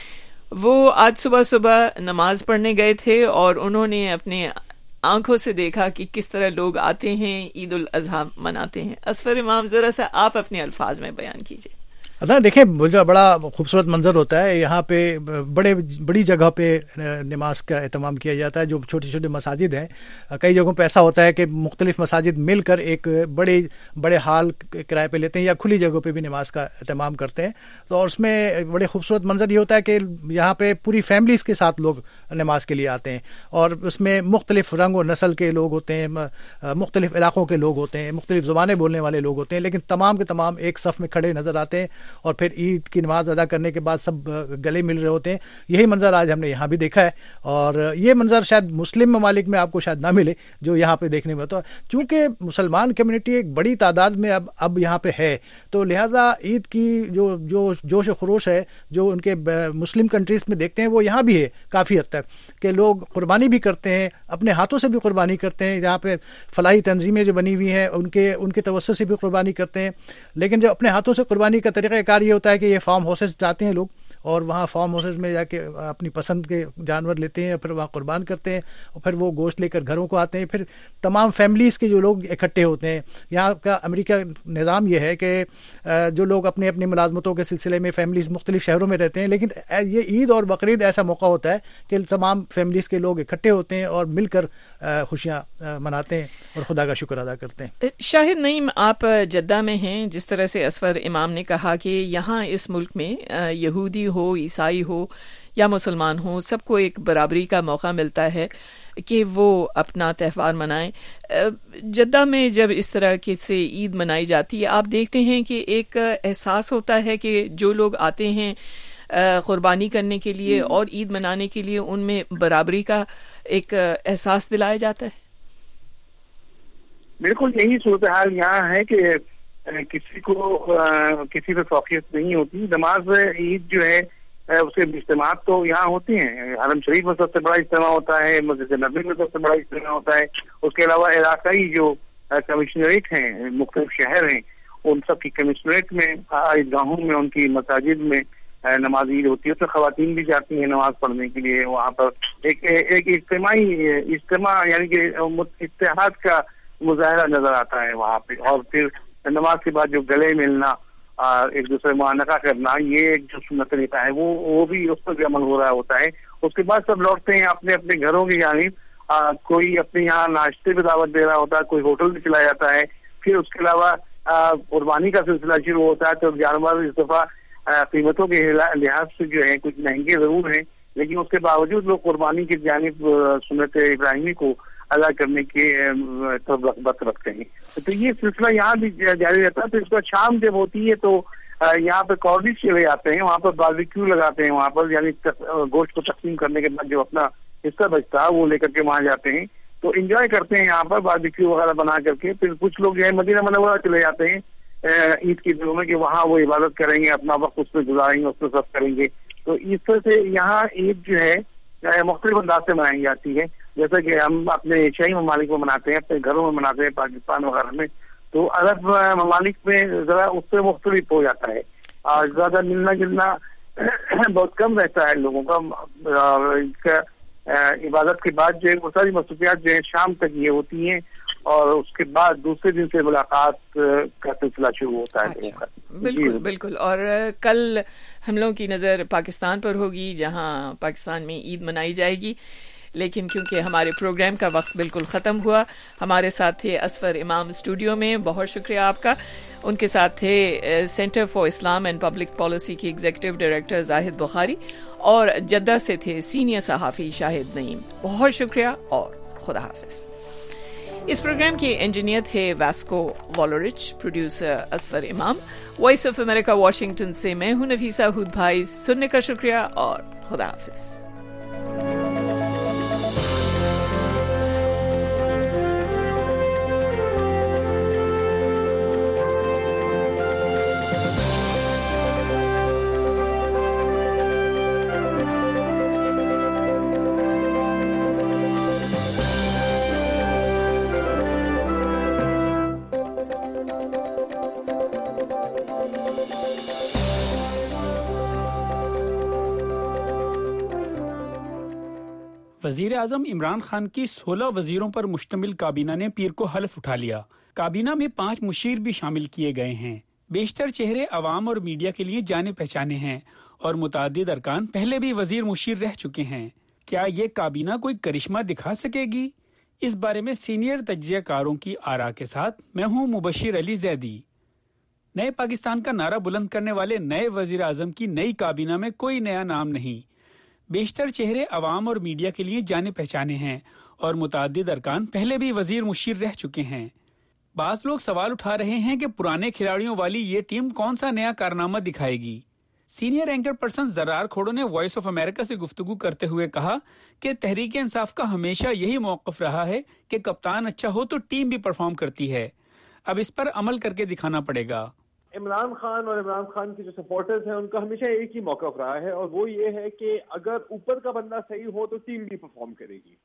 وہ آج صبح نماز پڑھنے گئے تھے اور انہوں نے اپنے آنکھوں سے دیکھا کہ کس طرح لوگ آتے ہیں, عید الاضحیٰ مناتے ہیں. اظفر امام ذرا سا آپ اپنے الفاظ میں بیان کیجیے. دیکھیں بڑا خوبصورت منظر ہوتا ہے یہاں پہ. بڑی جگہ پہ نماز کا اہتمام کیا جاتا ہے. جو چھوٹی چھوٹی مساجد ہیں, کئی جگہوں پہ ایسا ہوتا ہے کہ مختلف مساجد مل کر ایک بڑے ہال کرائے پہ لیتے ہیں یا کھلی جگہوں پہ بھی نماز کا اہتمام کرتے ہیں. تو اور اس میں بڑے خوبصورت منظر یہ ہوتا ہے کہ یہاں پہ پوری فیملیز کے ساتھ لوگ نماز کے لیے آتے ہیں, اور اس میں مختلف رنگ و نسل کے لوگ ہوتے ہیں, مختلف علاقوں کے لوگ ہوتے ہیں, مختلف زبانیں بولنے والے لوگ ہوتے ہیں, لیکن تمام کے تمام ایک صف میں کھڑے نظر آتے ہیں. اور پھر عید کی نماز ادا کرنے کے بعد سب گلے مل رہے ہوتے ہیں. یہی منظر آج ہم نے یہاں بھی دیکھا ہے, اور یہ منظر شاید مسلم ممالک میں آپ کو شاید نہ ملے جو یہاں پہ دیکھنے میں. تو چونکہ مسلمان کمیونٹی ایک بڑی تعداد میں اب یہاں پہ ہے, تو لہٰذا عید کی جو جوش و خروش ہے جو ان کے مسلم کنٹریز میں دیکھتے ہیں وہ یہاں بھی ہے کافی حد تک, کہ لوگ قربانی بھی کرتے ہیں, اپنے ہاتھوں سے بھی قربانی کرتے ہیں. یہاں پہ فلاحی تنظیمیں جو بنی ہوئی ہیں ان کے توسط سے بھی قربانی کرتے ہیں. لیکن جو اپنے ہاتھوں سے قربانی کا طریقہ کار یہ ہوتا ہے کہ یہ فارم ہاؤسز جاتے ہیں لوگ, اور وہاں فارم ہاؤسز میں جا کے اپنی پسند کے جانور لیتے ہیں, پھر وہاں قربان کرتے ہیں, اور پھر وہ گوشت لے کر گھروں کو آتے ہیں. پھر تمام فیملیز کے جو لوگ اکٹھے ہوتے ہیں. یہاں کا امریکہ نظام یہ ہے کہ جو لوگ اپنی ملازمتوں کے سلسلے میں فیملیز مختلف شہروں میں رہتے ہیں, لیکن یہ عید اور بقرعید ایسا موقع ہوتا ہے کہ تمام فیملیز کے لوگ اکٹھے ہوتے ہیں اور مل کر خوشیاں مناتے ہیں اور خدا کا شکر ادا کرتے ہیں. شاہد نعیم, آپ جدہ میں ہیں, جس طرح سے اظفر امام نے کہا کہ یہاں اس ملک میں یہودی ہو, عیسائی ہو یا مسلمان ہو, سب کو ایک برابری کا موقع ملتا ہے کہ وہ اپنا تہوار منائیں. جدہ میں جب اس طرح کی سے عید منائی جاتی ہے, آپ دیکھتے ہیں کہ ایک احساس ہوتا ہے کہ جو لوگ آتے ہیں قربانی کرنے کے لیے اور عید منانے کے لیے, ان میں برابری کا ایک احساس دلایا جاتا ہے. بالکل یہی صورتحال یہاں ہے کہ کسی پہ فوقیت نہیں ہوتی. نماز عید جو ہے اس کے اجتماعات تو یہاں ہوتے ہیں. حرم شریف میں سب سے بڑا اجتماع ہوتا ہے, مسجد نبوی میں سب سے بڑا اجتماع ہوتا ہے. اس کے علاوہ علاقائی جو کمشنریٹ ہیں, مختلف شہر ہیں, ان سب کی کمشنریٹ میں, عیدگاہوں میں, ان کی مساجد میں نماز عید ہوتی ہے. تو خواتین بھی جاتی ہیں نماز پڑھنے کے لیے. وہاں پر ایک اجتماع یعنی کہ اتحاد کا مظاہرہ نظر آتا ہے وہاں پہ. اور پھر نماز کے بعد جو گلے ملنا, ایک دوسرے معانقہ کرنا, یہ ایک جو سنت طریقہ ہے وہ بھی اس پر بھی عمل ہو رہا ہوتا ہے. اس کے بعد سب لوٹتے ہیں اپنے اپنے گھروں کی جانب. کوئی اپنے یہاں ناشتے پہ دعوت دے رہا ہوتا ہے, کوئی ہوٹل بھی چلایا جاتا ہے. پھر اس کے علاوہ قربانی کا سلسلہ شروع ہوتا ہے. تو جانور اس دفعہ قیمتوں کے لحاظ سے جو ہے کچھ مہنگے ضرور ہیں, لیکن اس کے باوجود لوگ قربانی کی جانب سنت ابراہیمی کو ادا کرنے کے رغبت رکھتے ہیں. تو یہ سلسلہ یہاں بھی جاری رہتا ہے. تو اس کا شام جب ہوتی ہے تو یہاں پہ کارڈش چلے جاتے ہیں, وہاں پر باربیکیو لگاتے ہیں. وہاں پر یعنی گوشت کو تقسیم کرنے کے بعد جو اپنا حصہ بچتا ہے وہ لے کر کے وہاں جاتے ہیں. تو انجوائے کرتے ہیں یہاں پر باربیکیو وغیرہ بنا کر کے. پھر کچھ لوگ جو ہے مدینہ منورہ چلے جاتے ہیں عید کے دنوں میں, کہ وہاں وہ عبادت کریں گے, اپنا وقت اس میں گزاریں گے, اس میں سب کریں گے. تو اس طرح سے یہاں عید جو ہے مختلف انداز سے منائی جاتی ہے. جیسا کہ ہم اپنے ایشیائی ممالک میں مناتے ہیں, اپنے گھروں میں مناتے ہیں, پاکستان وغیرہ میں. تو عرب ممالک میں ذرا اس سے مختلف ہو جاتا ہے, اور زیادہ ملنا جلنا بہت کم رہتا ہے لوگوں کا. عبادت کے بعد جو ہے وہ ساری مصروفیات جو ہے شام تک یہ ہوتی ہیں, اور اس کے بعد دوسرے دن سے ملاقات کا سلسلہ شروع ہوتا ہے. بالکل بالکل. اور کل ہم لوگوں کی نظر پاکستان پر ہوگی, جہاں پاکستان میں عید منائی جائے گی. لیکن کیونکہ ہمارے پروگرام کا وقت بالکل ختم ہوا, ہمارے ساتھ تھے اظفر امام اسٹوڈیو میں, بہت شکریہ آپ کا. ان کے ساتھ تھے centre for Islam and public policy کے ایگزیکٹو ڈائریکٹر زاہد بخاری, اور جدہ سے تھے سینئر صحافی شاہد نعیم. بہت شکریہ اور خدا حافظ. اس پروگرام کی انجینئر تھے واسکو والورچ, producer Azfar Imam. Voice of America Washington سے میں ہوں نفیسہ ہود بھائی. سننے کا شکریہ اور خدا حافظ. وزیر اعظم عمران خان کی 16 وزیروں پر مشتمل کابینہ نے پیر کو حلف اٹھا لیا۔ کابینہ میں 5 مشیر بھی شامل کیے گئے ہیں۔ بیشتر چہرے عوام اور میڈیا کے لیے جانے پہچانے ہیں اور متعدد ارکان پہلے بھی وزیر مشیر رہ چکے ہیں۔ کیا یہ کابینہ کوئی کرشمہ دکھا سکے گی؟ اس بارے میں سینئر تجزیہ کاروں کی آراء کے ساتھ میں ہوں مبشر علی زیدی۔ نئے پاکستان کا نعرہ بلند کرنے والے نئے وزیر اعظم کی نئی کابینہ میں کوئی نیا نام نہیں۔ بیشتر چہرے عوام اور میڈیا کے لیے جانے پہچانے ہیں اور متعدد ارکان پہلے بھی وزیر مشیر رہ چکے ہیں۔ بعض لوگ سوال اٹھا رہے ہیں کہ پرانے کھلاڑیوں والی یہ ٹیم کون سا نیا کارنامہ دکھائے گی۔ Senior anchor person Zarrar Khuhro نے وائس آف امریکہ سے گفتگو کرتے ہوئے کہا کہ تحریک انصاف کا ہمیشہ یہی موقف رہا ہے کہ کپتان اچھا ہو تو ٹیم بھی پرفارم کرتی ہے، اب اس پر عمل کر کے دکھانا پڑے گا۔ عمران خان اور عمران خان کی جو سپورٹرز ہیں ان کا ہمیشہ ایک ہی موقف رہا ہے، اور وہ یہ ہے کہ اگر اوپر کا بندہ صحیح ہو تو ٹیم بھی پرفارم کرے گی۔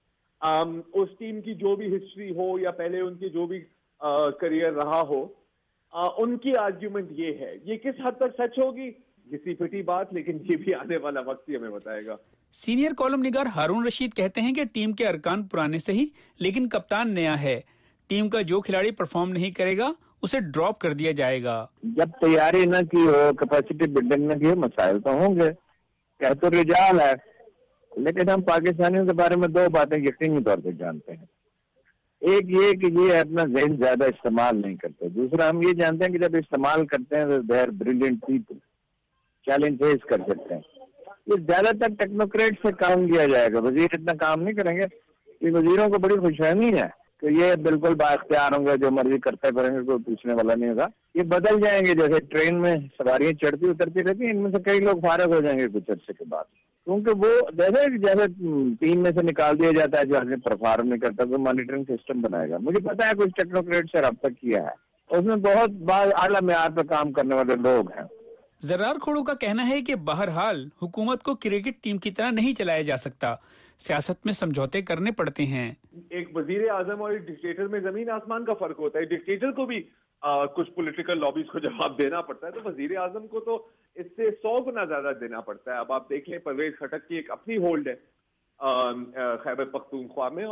اس ٹیم کی جو بھی ہسٹری ہو یا پہلے ان کی جو بھی کریئر رہا ہو، ان کی آرگیومنٹ یہ ہے۔ یہ کس حد تک سچ ہوگی کسی پھٹی بات، لیکن یہ بھی آنے والا وقت ہی ہمیں بتائے گا۔ سینئر کالم نگار ہارون رشید کہتے ہیں کہ ٹیم کے ارکان پرانے سے ہی لیکن کپتان نیا ہے۔ ٹیم کا جو کھلاڑی پرفارم نہیں کرے گا اسے ڈراپ کر دیا جائے گا۔ جب تیاری نہ کی ہو، کیپیسٹی بلڈنگ نہ کی ہو، مسائل تو ہوں گے، کیا تو رجال ہے، لیکن ہم پاکستانیوں کے بارے میں 2 باتیں یقینی طور پہ جانتے ہیں۔ ایک یہ کہ یہ اپنا ذہن زیادہ استعمال نہیں کرتے، دوسرا ہم یہ جانتے ہیں کہ جب استعمال کرتے ہیں تو they are brilliant people, challenge face کر سکتے ہیں۔ یہ زیادہ تر ٹیکنوکریٹ سے کام کیا جائے گا، وزیر اتنا کام نہیں کریں گے۔ یہ وزیروں کو بڑی خوشفہمی ہے کہ یہ بالکل بااختیار ہوں گے، جو مرضی کرتے کریں گے، کوئی پوچھنے والا نہیں ہوگا۔ یہ بدل جائیں گے، جیسے ٹرین میں سواریاں چڑھتی اترتی رہتی ہیں، ان میں سے کئی لوگ فارغ ہو جائیں گے کچھ عرصے کے بعد، کیونکہ وہ جیسے ٹیم میں سے نکال دیا جاتا ہے جو آدمی پرفارم نہیں کرتا، تو مانیٹرنگ سسٹم بنائے گا۔ مجھے پتا ہے کچھ ٹیکنوکریٹ سے رابطہ کیا ہے، اس میں بہت اعلیٰ معیار پہ کام کرنے والے لوگ ہیں۔ زرار کھوڑو کا کہنا ہے کہ بہرحال حکومت کو کرکٹ ٹیم کی طرح نہیں چلایا جا سکتا، سیاست میں سمجھوتے کرنے پڑتے ہیں۔ ایک وزیر اعظم اور ایک ڈکٹیٹر میں زمین آسمان کا فرق ہوتا ہے۔ ڈکٹیٹر کو بھی کچھ پولیٹیکل لابیز کو جواب دینا پڑتا ہے، تو وزیر اعظم کو تو اس سے 100 گنا زیادہ دینا پڑتا ہے۔ اب آپ دیکھیں پرویز خٹک کی ایک اپنی ہولڈ ہے خیبر پختونخوا میں،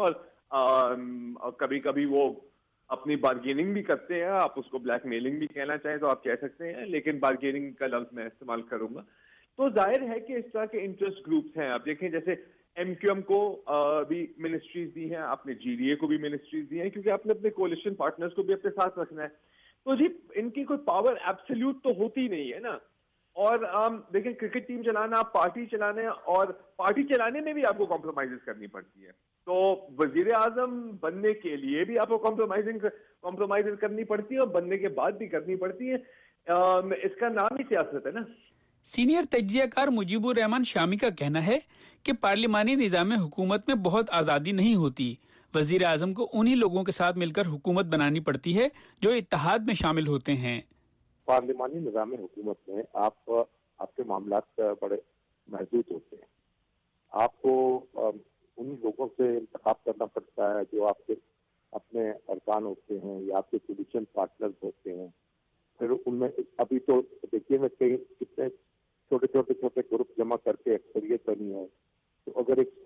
اور کبھی کبھی وہ اپنی بارگیننگ بھی کرتے ہیں، آپ اس کو بلیک میلنگ بھی کہنا چاہیں تو آپ کہہ سکتے ہیں، لیکن بارگیننگ کا لفظ میں استعمال کروں گا۔ تو ظاہر ہے کہ اس طرح کے انٹرسٹ گروپس ہیں۔ آپ دیکھیں جیسے ایم کیو ایم کو بھی منسٹریز دی ہیں، آپ نے جی ڈی اے کو بھی منسٹریز دی ہیں، کیونکہ آپ نے اپنے کولیشن پارٹنرز کو بھی اپنے ساتھ رکھنا ہے۔ تو جی ان کی کوئی پاور ایبسلیوٹ تو ہوتی نہیں ہے نا۔ اور دیکھیں کرکٹ ٹیم چلانا، پارٹی چلانے، اور پارٹی چلانے میں بھی آپ کو کمپرومائز کرنی پڑتی ہے۔ تو وزیر اعظم بننے کے لیے بھی آپ کو کمپرومائز کرنی پڑتی ہے، اور بننے کے بعد بھی کرنی پڑتی ہے۔ اس کا نام ہی سیاست ہے نا۔ سینئر تجزیہ کار مجیب الرحمان شامی کا کہنا ہے کہ پارلیمانی نظام حکومت میں بہت آزادی نہیں ہوتی، وزیر اعظم کو انہی لوگوں کے ساتھ مل کر حکومت بنانی پڑتی ہے جو اتحاد میں شامل ہوتے ہیں۔ پارلیمانی نظام حکومت میں آپ کے معاملات بڑے محدود ہوتے ہیں، آپ کو انہی لوگوں سے انتخاب کرنا پڑتا ہے جو آپ کے اپنے ارکان ہوتے ہیں یا آپ کے کولیشن پارٹنرز ہوتے ہیں۔ پھر ان میں ابھی تو دیکھیے میں کتنے چھوٹے گروپ جمع کر کے اکثریت بنی ہے، تو اگر ایک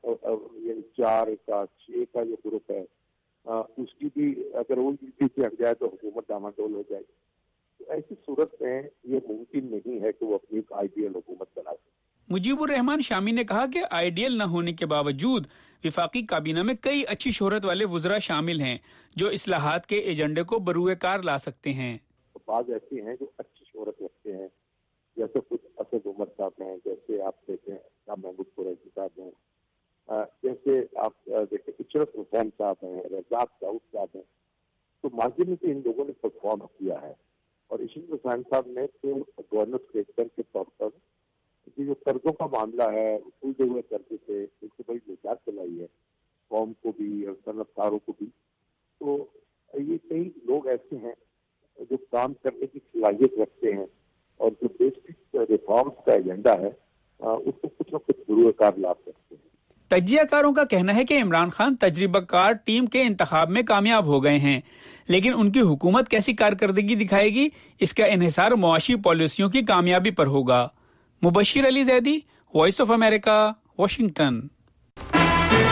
4 کا 6 کا جو گروپ ہے اس کی بھی اگر وہ سے ہٹ جائے تو حکومت ڈاماڈول ہو جائے گی۔ تو ایسی صورت میں یہ ممکن نہیں ہے کہ وہ اپنی ایک آئیڈیل حکومت بنا سکے۔ مجیب الرحمان شامی نے کہا کہ آئیڈیل نہ ہونے کے باوجود وفاقی کابینہ میں کئی اچھی شہرت والے وزراء شامل ہیں جو اصلاحات کے ایجنڈے کو بروئے کار لا سکتے ہیں۔ بعض ایسے ہیں جو اچھی شہرت رکھتے ہیں، جیسے کچھ اسد عمر صاحب ہیں، جیسے آپ دیکھیں شاہ محمود قریشی صاحب ہیں، جیسے آپ دیکھیں اشرف حسین صاحب ہیں، رزاق داؤد صاحب ہیں۔ تو ماضی میں تو ان لوگوں نے پرفارم کیا ہے، اور اشرف حسین صاحب نے تو گورنر سیکٹر کے طور پر جو قرضوں کا معاملہ ہے اصولتے ہوئے کرتے تھے، اس سے بڑی نجات چلائی ہے قوم کو بھی اور صنعت کاروں کو بھی۔ تو یہ کئی لوگ ایسے ہیں جو کام کرنے کی صلاحیت رکھتے ہیں، اور جو بیسک ریفارمز کا ایجنڈا ہے اس کو کچھ نہ کچھ بروئے کار لا سکتے ہیں۔ تجزیہ کاروں کا کہنا ہے کہ عمران خان تجربہ کار ٹیم کے انتخاب میں کامیاب ہو گئے ہیں، لیکن ان کی حکومت کیسی کارکردگی دکھائے گی اس کا انحصار معاشی پالیسیوں کی کامیابی پر ہوگا۔ Mubashir Ali Zaidi, voice of America, Washington.